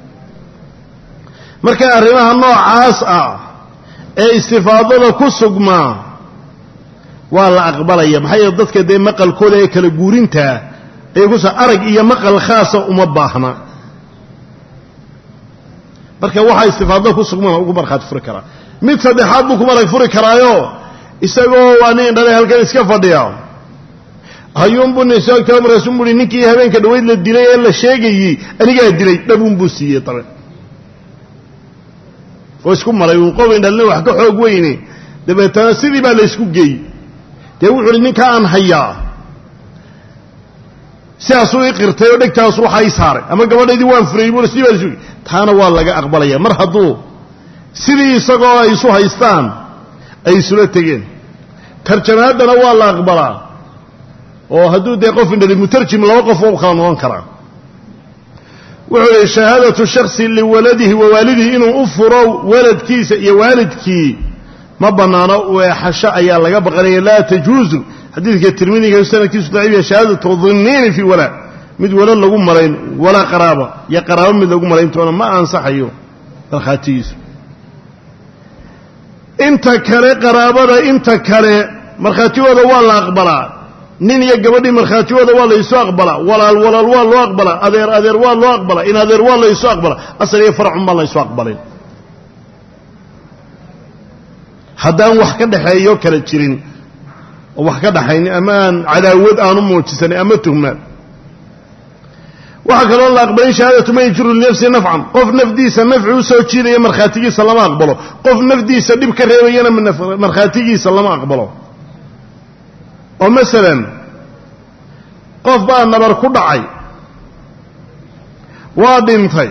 marka arrimaha noocaas ah ee istifaadada ku sugmaa waa la aqbalaya maxaa yeele dadka dee maqalkooda ee kala guurintaa ee kusa arag iyo maqal khaasa uma baahna marka waxaa istifaadada ku sugmana ugu markhaati furi karaa mid saddexaad buu ku marag furi karaayo isagoo waa nin dhalay halkan iska fadhiya hayuunbuu nisaagtaa markaasuu buhi ninkii habeenka dhawayd la dilay ee la sheegayey anigaa dilay dhabuun buu siiyey dabe oo isku maray uun qof indhalina wax ka xoog weyne dabeetana sidii baa la isku geey dee wuxuu uhi ninka aan hayaa sidaasuu i qirtay oo dhegtaasu waxaa ii saaray ama gabadhaydii waan furayy buui sidii baa la isugi taana waa laga aqbalaya mar hadduu sidii isagoo ay isu haystaan ay isula tegeen tarjamaaddana waa la aqbalaa oo hadduu dee qof indhali mutarjim laba qof oo u kala noqon karaa wuxuu yihi shahaadatu shakhsi liwaladihi wa waalidihi inuu u furo waladkiisa iyo waalidkii ma bannaano weexasho ayaa laga baqanaya laa tajuuzu xadiidka tirmidiga sanadkiisu daciifiya shahaadatu dhinniini fii walaa mid wala lagu malayn walaa qaraaba iyo qaraabo mid lagu malayntoona ma ansaxayo markhaatigiisu inta kale qaraabada inta kale markhaatigooda waa la aqbalaa nin iyo gabadhii markhaatigooda waa la isu aqbalaa walaal walaal waa loo aqbalaa adeer adeer waa loo aqbalaa in adeer waa la isu aqbalaa asal iyo farcun baan la isu aqbalin haddaan wax ka dhaxeeyo kala jirin oo wax ka dhaxaynin ama aan cadaawad aanu muujisanin ama tuhmaan waxaa kaloo la aqbalin shahaadatu man yajuru linafsi nafcan qof nafdiisa nafci u soo jiidaya markhaatigiisa lama aqbalo qof nafdiisa dhib ka reebayana markhaatigiisa lama aqbalo oo masalan qof baa nabar ku dhacay waa dhintay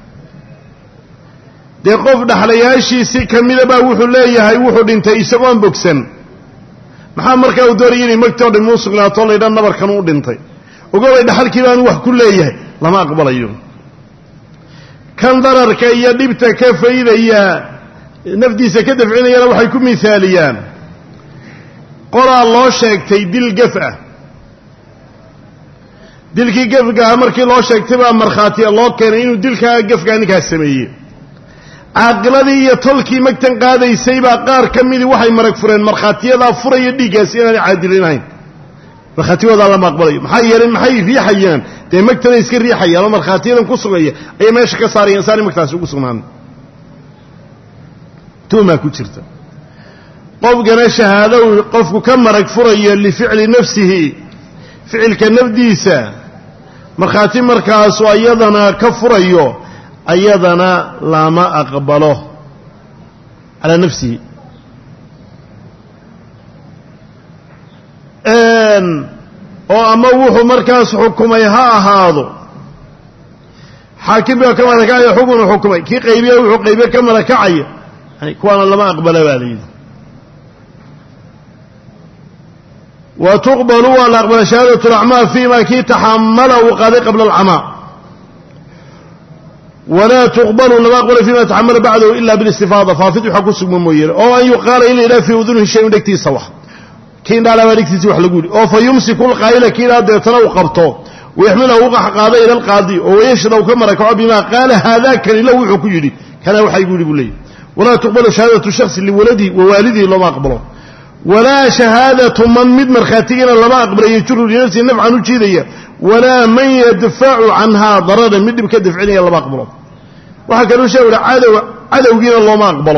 dee qof dhaxlayaashiisii ka mida baa wuxuu leeyahay wuxuu dhintay isagoon bogsan maxaa markaa uu doonaya inay magtoo dhan uu sugnaato laydhan nabarkan u dhintay ogobay dhaxalkii baanu wax ku leeyahay lama aqbalayo kan dararka iyo dhibta ka faydaya nafdiisa ka dafcinayana waxay ku misaaliyaan qoraa loo sheegtay dil gaf ah dilkii gefka markii loo sheegtay baa markhaatiya loo keenay inuu dilkaa gefkaa ninkaas sameeyey caaqiladii iyo tolkii magtan qaadaysay baa qaar ka midii waxay marag fureen markhaatiyadaa furaya dhiiggaasi inaanay caadilinahayn markhaatiyoodaa lama aqbalayo maxaa yeelay maxay riixayaan dee magtana iska riixayaan oo markhaatiyadan ku sugaya ayay meesha ka saarayaan saani magtaasi ugu sugnaan tuumaa ku jirta qofkana shahaado qofku ka marag furayo lificli nafsihi ficilka nafdiisa markhaati markaasu ayadana ka furayo ayadana lama aqbalo calaa nafsihi oo ama wuxuu markaas xukumay ha ahaado xaakim baa ka marakacaya xukunu xukumay kii qaybiya wuxuu qaybiye ka marakacaya yani kuwaana lama aqbala baa la yidhi wa tuqbalu waa la aqbala shahaadatu alacmaa fiima kii taxamala uu qaaday qabla alcamaa walaa tuqbalu lama aqbala fiima taxamala bacdahu ila bilistifaada faafid waxaa ku sugma mooyeene oo an yuqaala in la yidhaha fii udunihi shay un dhegtiisa wax kii indhaalabaa dhegtiisii wax lagu yidhi oo fa yumsiku lqaa'ila kiinaa deetana uu qabto wayaxmilahu u qaado ila alqaadi oo wayashhada uu ka marakaco bimaa qaala haadaakani lahu wuxuu ku yidhi kanaa waxaa igu yidhi buu leeyahy walaa tuqbalu shahaadatu shakhsi liwaladihi wa waalidihi looma aqbalo walaa shahaadatu man mid markhaatigiina lama aqbala yajuru linafsihi nafcan u jiidaya walaa man yadfacu canhaa dararan mid dhib ka dafcinaya lama aqbalo waxaa kaluu sheeg uhi cadow cadowgiina looma aqbalo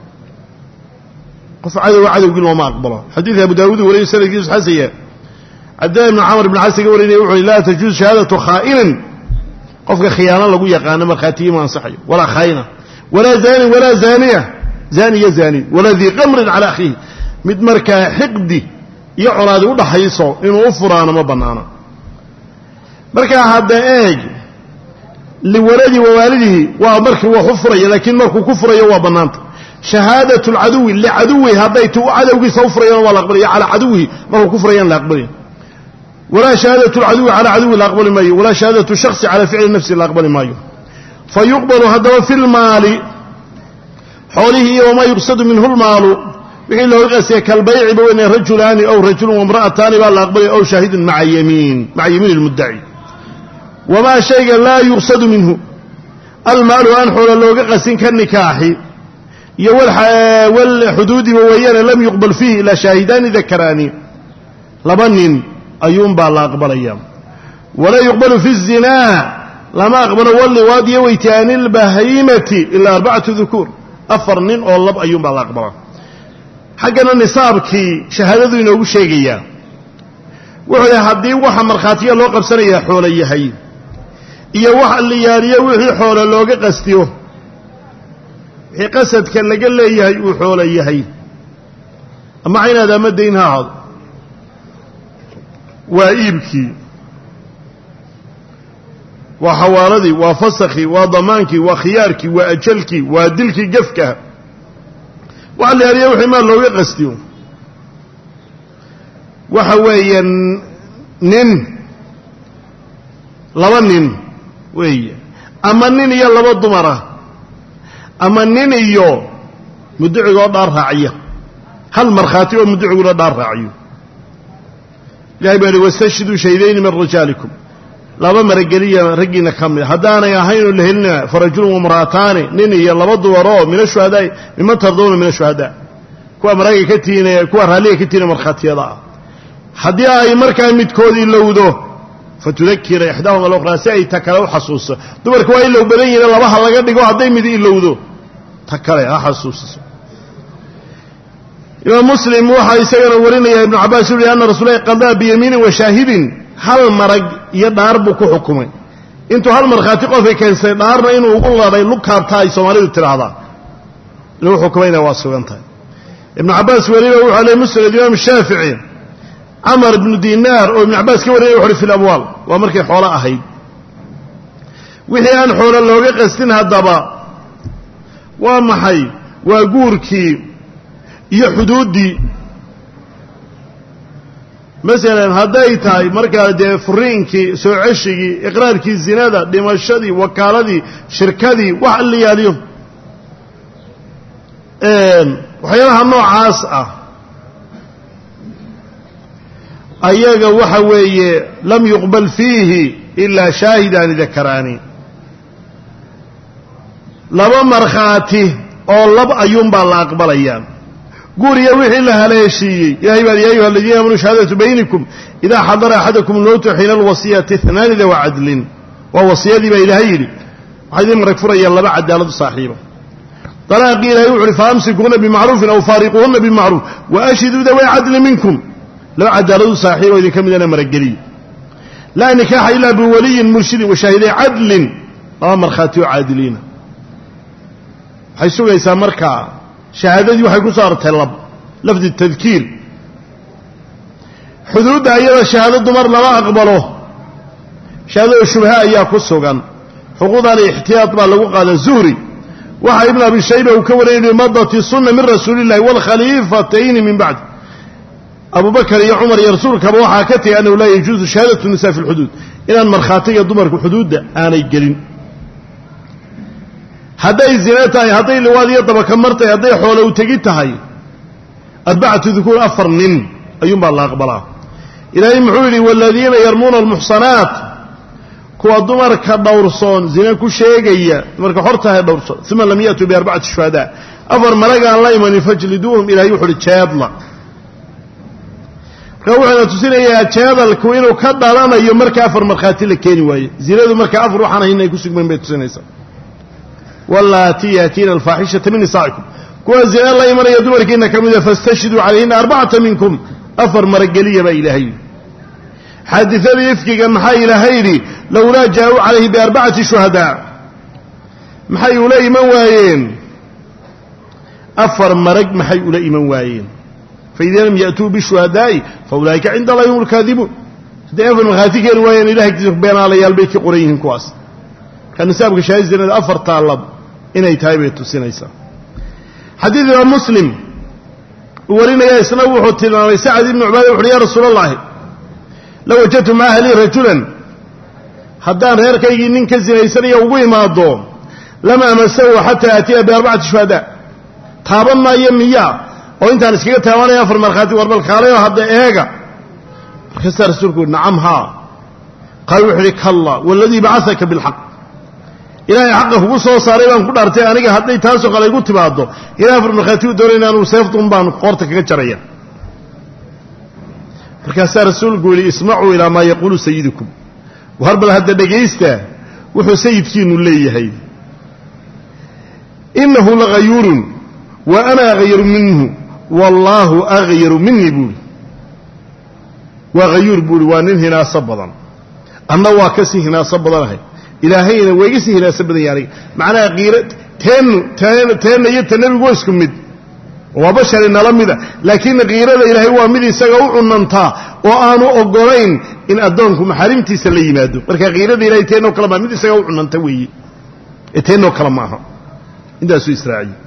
qof cadowga cadowgii looma aqbalo xadiidka abu daawuud uu wariyay sanadkiisu xasaya cabdillahi ibnu camr ibn xasan ka warinaya wuxuu yihi laa tajuuz shahaadatu khaa'inin qofka khiyaano lagu yaqaano markhaatigii ma ansaxayo walaa khaayina walaa zaanin walaa zaaniya zaani iyo zaani walaa dii qamrin cala akhiihi mid markaa xiqdi iyo colaadi u dhaxayso inuu u furaano ma bannaana markaa hadda eeg liwaladi wa waalidihi waa markii wax u furaya laakiin markuu ku furayo waa bannaanta shahaadatu alcaduwi licaduwi hadday tu cadowgiisa u furayaan waa la aqbalaya calaa caduwihi markuu ku furayaan la aqbalaya walaa shahaadatu alcaduwi calaa caduwi la aqbali maayo walaa shahaadatu shakhsi calaa ficli nafsi la aqbali maayo fa yuqbalu haddaba fi lmaali xoolihii iyo wamaa yuqsadu minhu lmaalu wixii looga qasiya kalbayci ba weyne rajulaani ow rajulun wamra'ataani baa la aqbalaya ow shaahidun maca yamiin maca yamiin lmuddaci wamaa shayga laa yuqsadu minhu almaalu aan xoola looga qasin ka nikaaxi iyo walxuduudiba weeyaane lam yuqbal fiihi ilaa shaahidaani dakaraani laba nin ayuunbaa la aqbalaya walaa yuqbalu fi الzinaa lama aqbalo walliwaad iyo weytaani اlbahiimati ilaa arbacatu dukuur afar nin oo lab ayuunbaa la aqbala xaggana nisaabkii shahaadadu inoogu sheegayaa wuxuu yahay haddii waxa markhaatiya loo qabsanayaa xoolo yahay iyo wax liyaaliyo wixii xoolo looga qastiyo wixii qasadka laga leeyahay uu xoolo yahay ama caynaad ama dayn ha ahaado waa iibkii waa xawaaladii waa fasakhii waa damaankii waa khiyaarkii waa ajalkii waa dilkii gefka waxa liyaaliyo wixii maal looga qastiyo waxa weeye nin laba nin weeye ama nin iyo laba dumara ama nin iyo mudducigoo dhaar raaciya hal markhaati oo mudduciguna dhaar raaciyo ilahay baa yihi wastashhiduu shaydayni min rijaalikum laba marageliya raggiina ka mida haddaanay ahaynoo la helina farajulun wamra'ataani nin iyo laba dumaroo min ashuhadaai miman tardawna min ashuhadaa kuwa maraga ka tiinaya kuwa raalliga ka tiinaya markhaatiyada ah haddii ay markaa midkood ilowdo fatudakira ixdaahuma alukhraa si ay ta kale u xasuuso dumarka waa ilow badan yihiin labaha laga dhigo hadday mid ilowdo ta kale ha xasuusiso imaam muslim waxaa isagana warinaya ibnu cabbaas uu yihi anna rasuulahi qadaa biyamiinin wa shaahidin hal marag iyo dhaar buu ku xukumay intuu hal markhaati qofay keensay dhaarna inuu ugu ladhay lugkaabta ay soomaalidu tidhaahdaa inuu xukumayna waa sugan tahay ibnu cabbaas weliba wuxuu leey musnad imaam shaafici camar ibnu dinaar oo ibnu cabbaas ka warinaya wuxu uhi fi lamwaal waa markay xoolo ahayd wixii aan xoolo looga qastin haddaba waa maxay waa guurkii iyo xuduuddii masalan hadday tahay markaa dee furiinkii soo ceshigii iqraarkii zinada dhimashadii wakaaladii shirkadii wax la yaaliyo waxyaalaha noocaas ah ayaga waxa weeye lam yuqbal fiihi ilaa shaahidaani dakaraani laba markhaati oo lab ayuunbaa la aqbalayaa guuriya wixii la haleeshiiyey ilahay baa ya ayuha aladiina aamanu shahaadatu baynikum idaa xadara axadakum lmowtu xiina alwasiyati itnaani dawa cadlin waa wasiyadii baa ilaahay yidhi waxaa idin marag furayaan laba cadaaladu saaxiiba dalaaqii ilahay wuxu uhi faamsikuuna bimacruufin aw faariquuhuna bimacruuf waashhiduu dawaa cadlin minkum laba cadaaladu saaxiiba oo idinka midana marageliya laa nikaaxa ilaa biwaliyin murshidin washaahiday cadlin laba markhaati oo caadiliina waxay sugaysaa markaa shahaadadii waxay ku soo artay lab lafdi tadkiir xuduudda ayada shahaado dumar lama aqbalo shahaadada shubha ayaa ku sugan xuquuqdan ixtiyaad baa lagu qaada zuhri waxa ibn abi shayba uu ka wariyay madati sunna min rasuulillahi wal khalifatayni min ba'd abu bakr iyo umar iyo rasuulkaba waxa ka tagay inuu la yajuuzu shahaadatu nisaa fi alxuduud inaan markhaatiga dumarku xuduudda aanay gelin hadday zina tahay hadday liwaadiyo dabaka martay hadday xoolo u tegi tahay arbacatu dhukur afar nin ayuun baa la aqbalaa ilaahay muxuu yidhi waladiina yarmuuna almuxsanaat kuwa dumarka dhowrsoon zina ku sheegaya dumarka hortahay dhowrsoon uma lam yatuu biarbacati shuhadaa afar malagaan la imanin fajliduuhum ilahay wuxu uhi jeedla marka wuxuuna tusinayaa jeedalku inuu ka dhalanayo marka afar markhaati la keeni waaye zinadu marka afar waxaan ahayn ay ku sugmayn bay tusinaysaa wallaati yaatiina alfaaxishata min nisaa'ikum kuwa zina la imanaya dumarkiina ka mida fastashhiduu calayhina arbacata minkum afar marageliya baa ilaahay xaadidadii ifkiga maxaa ilaahay yidhi lowlaa jaa-uu calayhi biarbacati shuhadaa maxay ula iman waayeen afar marag maxay ula iman waayeen faida lam ya'tuu bishuhadaa'i faulaa'ika cinda allahi hum alkaadibuun hadday afar markhaati keeni waayeen ilahay agtiisa beenaalayaal bay ka qoran yihiin kuwaas ka nisaabka shahaad zinada afartaa lab inay tahay bay tusinaysaa xadiid imaam muslim uu warinaya isna wuxuu tilmaamay sacad ibnu cubaada wuxuuhi ya rasuula allahi low wajadtu maca ahlii rajulan haddaan reerkaygii nin ka sinaysanaya ugu imaado lama amasahu xataa aatiya biarbacati shuhadaa taaban maayo miyaa oo intaan iskaga taabanaya afar markhaati warbalkaalayo hadda eega markaasaa rasuulku uhi nacam haa qaal wuxu uhi kalla waladii bacasaka bilxaq ilaahay xaqa kugu soo saaray baan ku dhaartay aniga hadday taasoo kale igu timaado ilaa afar markhaati u doonayna anuu seeftuun baan qoorta kaga jaraya markaasaa rasuulku yidhi ismacuu ilaa maa yaquulu sayidukum war bal hadda dhegaysta wuxuu sayidkiinu leeyahay inahu lagayuurun wa ana agyaru minhu wallaahu agyaru minii buuri waa hayuur buuri waa nin hinaaso badan anna waa ka sii hinaaso badanahay ilaahayna waa iga sii hinaaso badan yahay aniga macnaha qiira teennu teenna iyo ta nebigu waa isku mid waa bashari nala mida laakiin qiirada ilaahay waa mid isaga u cunantaa oo aanu ogolayn in addoonku maxaarimtiisa la yimaado marka qiirada ilahay teennoo kale maa mid isaga u cunanta weeye ee teennoo kale maaha intaasuu israaciye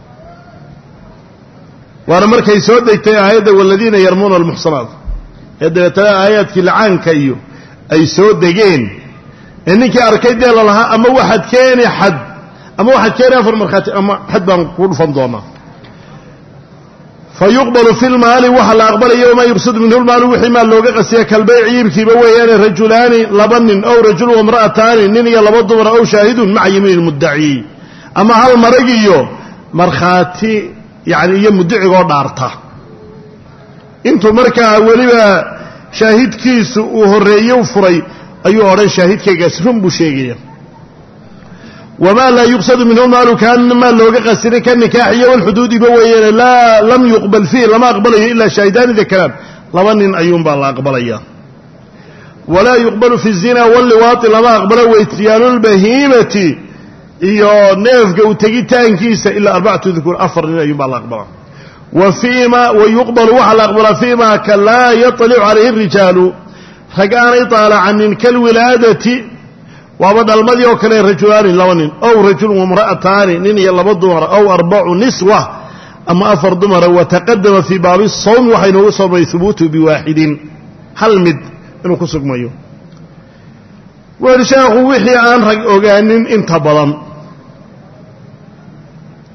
waana markay soo degtay aayadda waladiina yarmuuna almuxsanaat ee dabeetana aayaadkii lacaanka iyo ay soo degeen ee ninkii arkay dee lalahaa ama waxaad keeni xad ama waxaad keeni afar markhaati ama xad baan ku dhufan doonaa fayuqbalu fi lmaali waxa la aqbalayo wamaa yuqsadu minhu lmaalu wixii maal looga qasiya kalbayci iibkiiba weeyaane rajulaani laba nin ow rajul wamra'ataani nin iyo laba dumar ow shaahidun maca yamiini lmuddaci ama hal marag iyo markhaati yani iyo mudicigoo dhaarta intuu markaa weliba shaahidkiisu uu horreeye u furay ayuu odhan shaahidkaygaas run buu sheegaya wamaa laa yuqsadu minhu maalu kaana maa looga qasirin ka nikaaxiyo walxuduudiba weeyaane laa lam yuqbal fiih lama aqbalayo ilaa shaahidaani dakaraan laba nin ayuunbaa la aqbalaya walaa yuqbalu fi zina walliwaati lama aqbalo waytiyaalulbahiimati iyo neefka u tegitaankiisa ilaa arbacatu dukuur afar nin ayuunbaa la aqbalaa wa fiima wayuqbalu waxaa la aqbalaa fiima ka laa yaطalicu calayhi اrijaalu rag aanay taalacanin kalwilaadati waaba dhalmadii oo kale rajulaani laba nin ow rajulun wamra'ataani nin iyo laba dumara ow arbacu niswa ama afar dumara wataqadama fii baabi sawm waxaa inoogu soomay hubuutu biwaaxidin hal mid inuu ku sugmayo weli sheekhu wixii aan rag ogaanin inta badan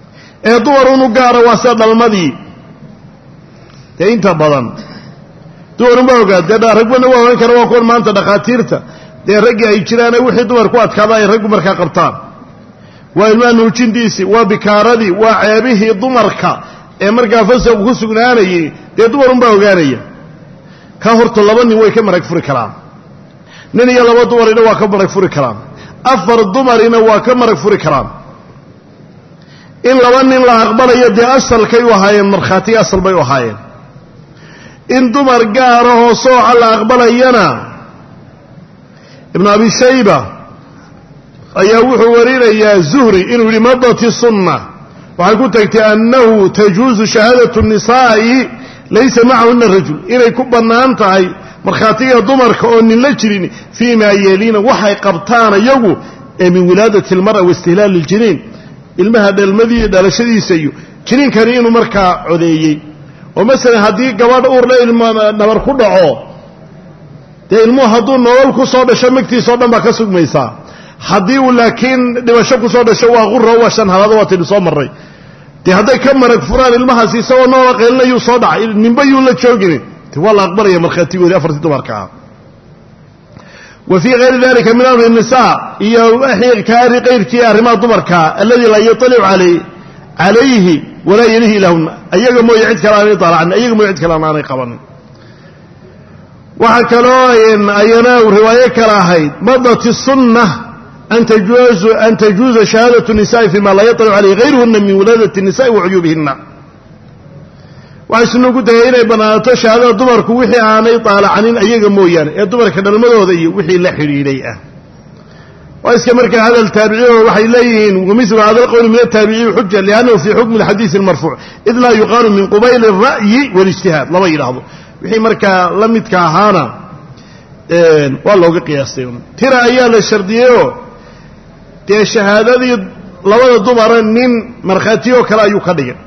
ee dumar unu gaara waa sida dhalmadii dee inta badan dumarun baa ogaa dee ragbana waa ogaan kara waa kuwan maanta dhakhaatiirta dee raggii ay jiraane wixii dumar ku adkaada ay raggu markaa qabtaan waa ilmaha nuujintiisii waa bikaaradii waa ceebihii dumarka ee markaa fasaqu ku sugnaanayay dee dumarun baa ogaanaya ka horta laba nin way ka marag furi karaan nin iyo laba dumarina waa ka marag furi karaan afar dumarina waa ka marag furi karaan in laba nin la aqbalayo dee asalkay u ahaayeen markhaatiga asal bay u ahaayeen in dumar gaarahoo sooca la aqbalayana ibnu abi shayba ayaa wuxuu warinayaa zuhri inuu yidhi madati sunna waxay ku tagtay annahu tajuuzu shahaadatu nisaa'i laysa macahuna rajul inay ku bannaan tahay markhaatiga dumarka oo nin la jirin fii maa yeeliina waxay qabtaan iyagu ee min wilaadati almar'a wa istihlaal iljiniin ilmaha dhalmadii dhalashadiisa iyo jiniinkani inuu markaa codeeyey oo masalan haddii gabadh uurle ilmo nabar ku dhaco dee ilmuhu hadduu nolol ku soo dhasho magtiisao dhan baa ka sugmaysaa haddii uu laakiin dhibasho ku soo dhasho waa qura waa shan halaado waa taynu soo marray dee hadday ka marag furaan ilmahaasi isagoo noola qaylinayuu soo dhacay ninba yuu la joogin te waa la aqbalaya markhaatigoodii afartii dumarka ah wa fii kayri dalika min amri nisaa iyo kaari qayrkii arrimaha dumarka alladii laa yatalicu alay calayhi walaa yalihi lahuna ayaga mooye cid kale aanay daalacnin ayaga mooye cid kale aanay qabanin waxaa kaloo ayana riwaayo kale ahayd madati sunna an tajuuzu an tajuuza shahaadatu nisaai fima laa yatalicu calayhi gayruhuna min wilaadati nisaai wa cuyuubihina waxay sunno ku dayay inay banaanato shahaadada dumarku wixii aanay daalacanin ayaga mooyaane ee dumarka dhalmadooda iyo wixii la xidhiidhay ah waa iska markaa hadal taabiciyo waxay leeyihiin wamilu hada alqowli min ataabiciyi xuja liannahu fii xukmi alxadiisi almarfuuc id laa yuqaanu min qubayli alra'yi walijtihaad lama yidhaahdo wixii markaa la midka ahaana waa looga qiyaastay tira ayaa la shardiyeyoo dee shahaadadii labada dumara nin markhaatiyoo kale ayuu ka dhigay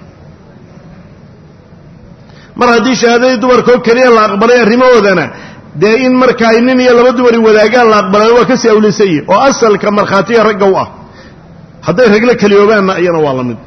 mar haddii shahaadadii dumarkoo keliya la aqbalay arrimahoodana dee in marka ay nin iyo laba dumari wadaagaan la aqbalaan waa kasii awlaysaye oo asalka markhaatiga ragga u ah hadday ragla keliyoobaanna iyana waa la mid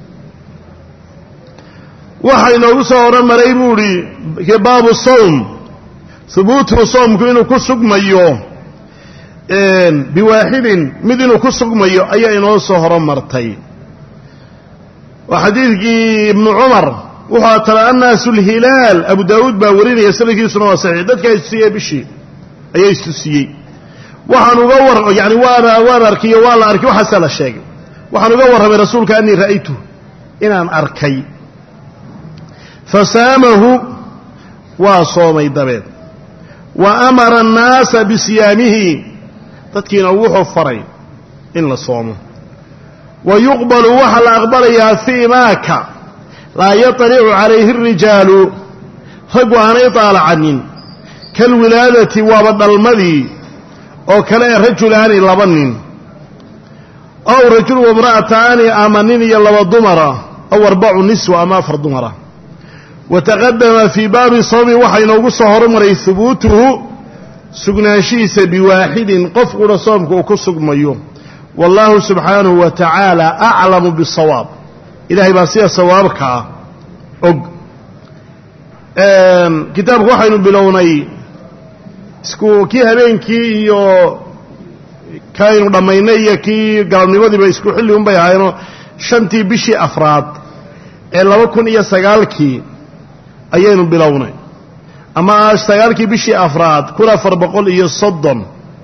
waxa inoogu soo horumaray buu idhi baabu sawm hubuutu soomku inuu ku sugmayo biwaaxidin mid inuu ku sugmayo ayaa inoo soo horumartay waa xadiidkii ibnu cumar wuxuu atala annaasu alhilaal abu daawuud baa warinaya sanadkiisuna waa saxiix dadkaa istusiyey bishii ayaa istusiyey waxaan uga war yani waana waan arkiyo waa la arkay waxaasaa la sheegay waxaan uga warramay rasuulka annii ra'aytu inaan arkay fasaamahu waa soomay dabeed wa amara annaasa bisiyaamihi dadkiina wuxuu faray in la soomo wa yuqbalu waxaa la aqbalayaa fii maaka laa yatalicu calayhi اrijaalu raggu aanay daalacanin kalwilaadati waaba dhalmadii oo kale ee rajulaani laba nin aw rajul wamra'ataani ama nin iyo laba dumara aw arbacu niswa ama afar dumara wataqadama fii baabi sawmi waxaa inoogu soo horumaray hubuutuhu sugnaanshihiisa biwaaxidin qof qura soomka uu ku sugmayo wallaahu subxaanahu wa tacaala aclamu bisawaab ilaahay baa sida sawaabka ah og kitaabku waxaynu bilownay isku kii habeenkii iyo kaaynu dhammaynay iyo kii galabnimadiiba isku xilli un bay ahaayeenoo shantii bishii afraad ee laba kun iyo sagaalkii ayaynu bilownay ama sagaalkii bishii afraad kun afar boqol iyo soddon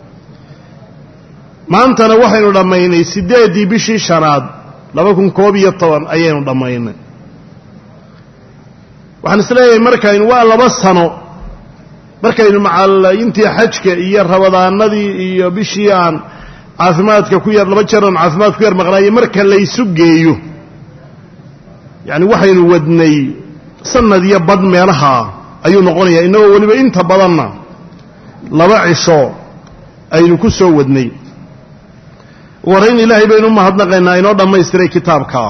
maantana waxaynu dhammaynay siddeeddii bishii shanaad laba kun koob iyo toban ayaynu dhammaynay waxaan isleeyahay markaynu waa laba sano markaynu macallintii xajka iyo rabadaanadii iyo bishii aan caafimaadka ku yar laba jeer aan caafimaad ku yar maqnaayey marka laysu geeyo yacni waxaynu wadnay sanad iyo badh meelaha ayuu noqonayaa innagoo weliba inta badanna laba cisho aynu ku soo wadnay warayn ilaahay baynu u mahadnaqaynaa inoo dhammaystiray kitaabkaa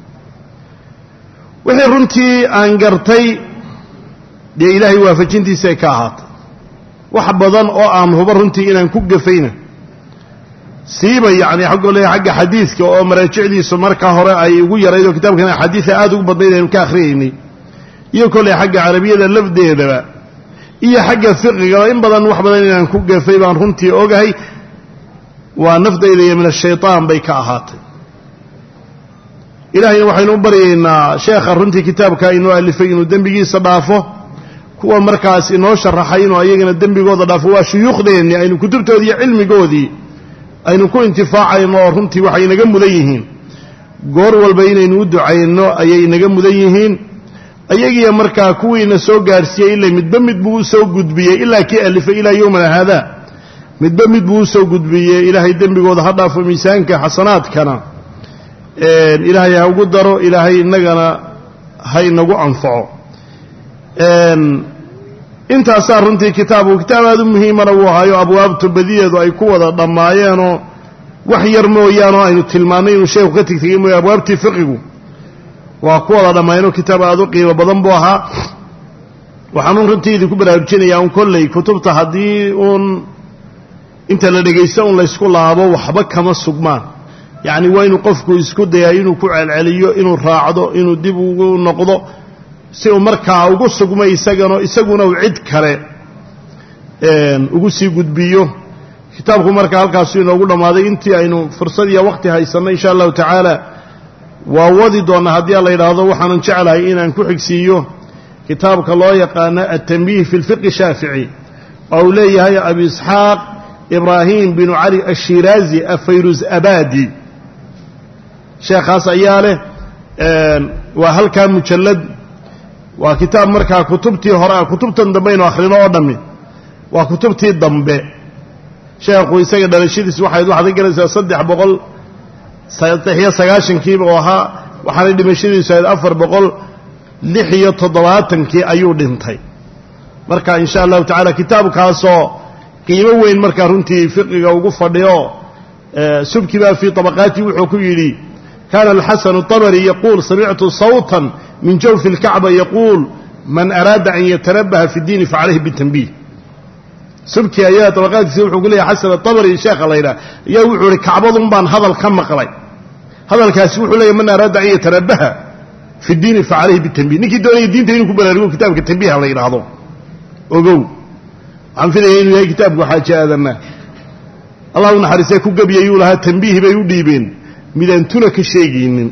wixii runtii aan gartay dee ilaahay waafajintiisaay ka ahaatay wax badan oo aan hubo runtii inaan ku gafayna siiba yacni xaggole xagga xadiidka oo maraajicdiisu markaa hore ay ugu yarayd oo kitaabkan axaadiida aad ugu badnayd aynu ka akhriyaynay iyo kolley xagga carabiyada lafdeedaba iyo xagga fiqiga in badan wax badan inaan ku gafay baan runtii ogahay waa naftayda iyo min ash-shaytaan bay ka ahaatay ilaahayna waxaynu u baryaynaa sheekha runtii kitaabka inuu alifay inuu dembigiisa dhaafo kuwa markaas inoo sharaxay inuu ayagana dembigooda dhaafo waa shuyuukhdeenni aynu kutubtoodii iyo cilmigoodii aynu ku intifaacayno oo runtii waxay inaga mudan yihiin goor walba inaynu u ducayno ayay inaga mudan yihiin ayagiiya markaa kuwiina soo gaarsiiyey ilaa midba mid buu u soo gudbiyey ilaa kii alifay ilaa yowmana haadaa midba mid buu u soo gudbiyey ilaahay dembigooda ha dhaafo miisaanka xasanaadkana ilaahay ha ugu daro ilaahay innagana ha inagu anfaco intaasaa runtii kitaabu kitaab aad u muhiimana uu ahayo abwaabtu badiyeedu ay ku wada dhammaayeenoo wax yar mooyaanoo aynu tilmaannay inuu sheekhu ka tegtegey mooye abwaabtii fiqigu waa ku wada dhammaayeenoo kitaab aad u qiimo badan buu ahaa waxaanun runtii idinku baraarujinayaa un kolley kutubta haddii uun inta la dhegaysto un laysku laabo waxba kama sugmaan yacni waa inuu qofku isku dayaa inuu ku celceliyo inuu raacdo inuu dib ugu noqdo si uu markaa ugu sugmo isagano isaguna uu cid kale ugu sii gudbiyo kitaabku markaa halkaasu inoogu dhammaaday intii aynu fursad iyo waqti haysanno insha allahu tacaala waa wadi doonnaa haddii alla yidhaahdo waxaanan jeclahay inaan ku xigsiiyo kitaabka loo yaqaano altanbiih fi lfiqi shaafici oo uu leeyahay abi isxaaq ibraahim binu cali ashiraazi afayruz abadi sheekhaas ayaa leh waa halkaa mujallad waa kitaab markaa kutubtii hore kutubtan dambe aynu akhrino oo dhammi waa kutubtii dambe sheekhu isaga dhalashadiis waxayd waxaad galaysaa saddex boqol saddex iyo sagaashankiiba oo ahaa waxaanay dhimashadiisu ahayd afar boqol lix iyo toddobaatankii ayuu dhintay marka insha allahu tacaala kitaabkaasoo qiimo weyn markaa runtii fiqiga ugu fadhiyo subki baa fii tabaqaatii wuxuu ku yidhi kaana alxasanu الطabri yaquul samictu sawtan min jawfi اlkacba yaquul man araada an yatanabaha fi اdiini facalayhi bitanbiih subki ayaa tabaqaadkiisa wuxuu ku leeyahay xasan aلطabri sheekha la yidhaha ayaa wuxuu ihi kacbadun baan hadal ka maqlay hadalkaasi wuxuu leeyahay man araada an yatanabaha fi اdiini facalayhi bitanbih ninkii doonaya diinta inuu ku baraarugo kitaabka tanbiiha la yidhaahdo ogow waxaan filaya inuu yahay kitaabku xaaji aadanna allah u naxariisee ku gebiyayuu lahaa tanbiih bay u dhiibeen midaan tuna ka sheegaynin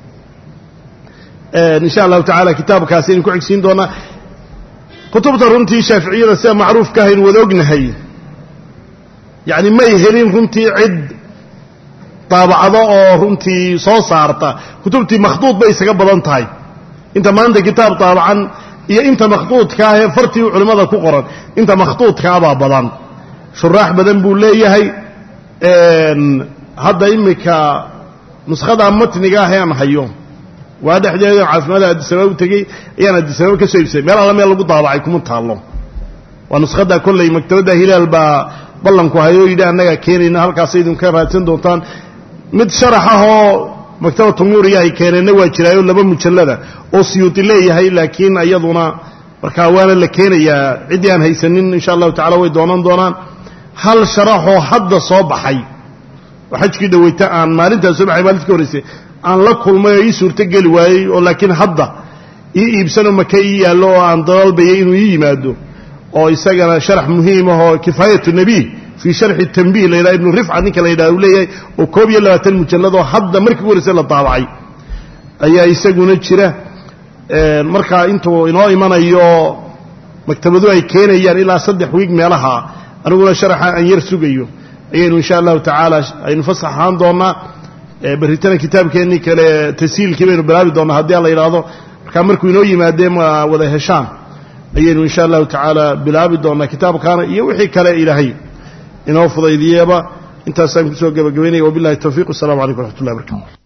insha allahu tacaala kitaabkaasi aynu ku xigsiin doonaa kutubta runtii shaaficiyada sida macruufka ahaynu wada ognahay yacni may helin runtii cid daabacdo oo runtii soo saarta kutubtii makhduud bay isaga badan tahay inta maanta kitaab daabacan iyo inta makhduudka ah ee fartii culimmada ku qoran inta makhduudkaabaa badan shuraax badan buu leeyahay hadda imika nuskhada matniga ah aan hayo waa dhexdeeda caafimaadka addisababa u tegey ayaan addisababa ka soo iibsaday meel alla meel lagu daabacay kuma taallo waa nuskhada kolley maktabadda hilaal baa ballanku hayoo yidhi annaga keenayna halkaas idinka raadsan doontaan mid sharax ah oo maktabatu nuuriya ay keeneenna waa jiraayo laba mujallada oo siyuuti leeyahay laakiin iyaduna markaa waana la keenayaa ciddii aan haysanin insha allahu tacala way doonan doonaan hal sharaxoo hadda soo baxay oo xajkii dhaweyta aan maalintaas soo baxay maalintii ka horraysay aan la kulmay oo ii suurto geli waayey oo laakiin hadda ii iibsanoo maka ii yaallo oo aan dalbayay inuu ii yimaado oo isagana sharax muhiim ah oo kifaayatu nebiy fii sharxi tanbiih la yidhaha ibnu rifca ninka la yidhaha uu leeyahay oo koob iyo labaatan mujalladoo hadda markii ugu horraysay la daabacay ayaa isaguna jira markaa intuu inoo imanayo maktabadu ay keenayaan ilaa saddex wiig meelaha aniguna sharaxa aan yar sugayo ayaynu insha allahu tacaala aynu fasax ahaan doonnaa berritana kitaabkeennii kale tasiilkii baynu bilaabi doonnaa haddii alla yidhaahdo markaa markuu inoo yimaadee ma wada heshaan ayaynu insha allahu tacaala bilaabi doonnaa kitaabkaana iyo wixii kale ilaahay inoo fudaydiyaba intaasaan kusoo gebagabaynaya wabillahi tawfiiq wassalamu calaykum waraxmat ullahi barkatu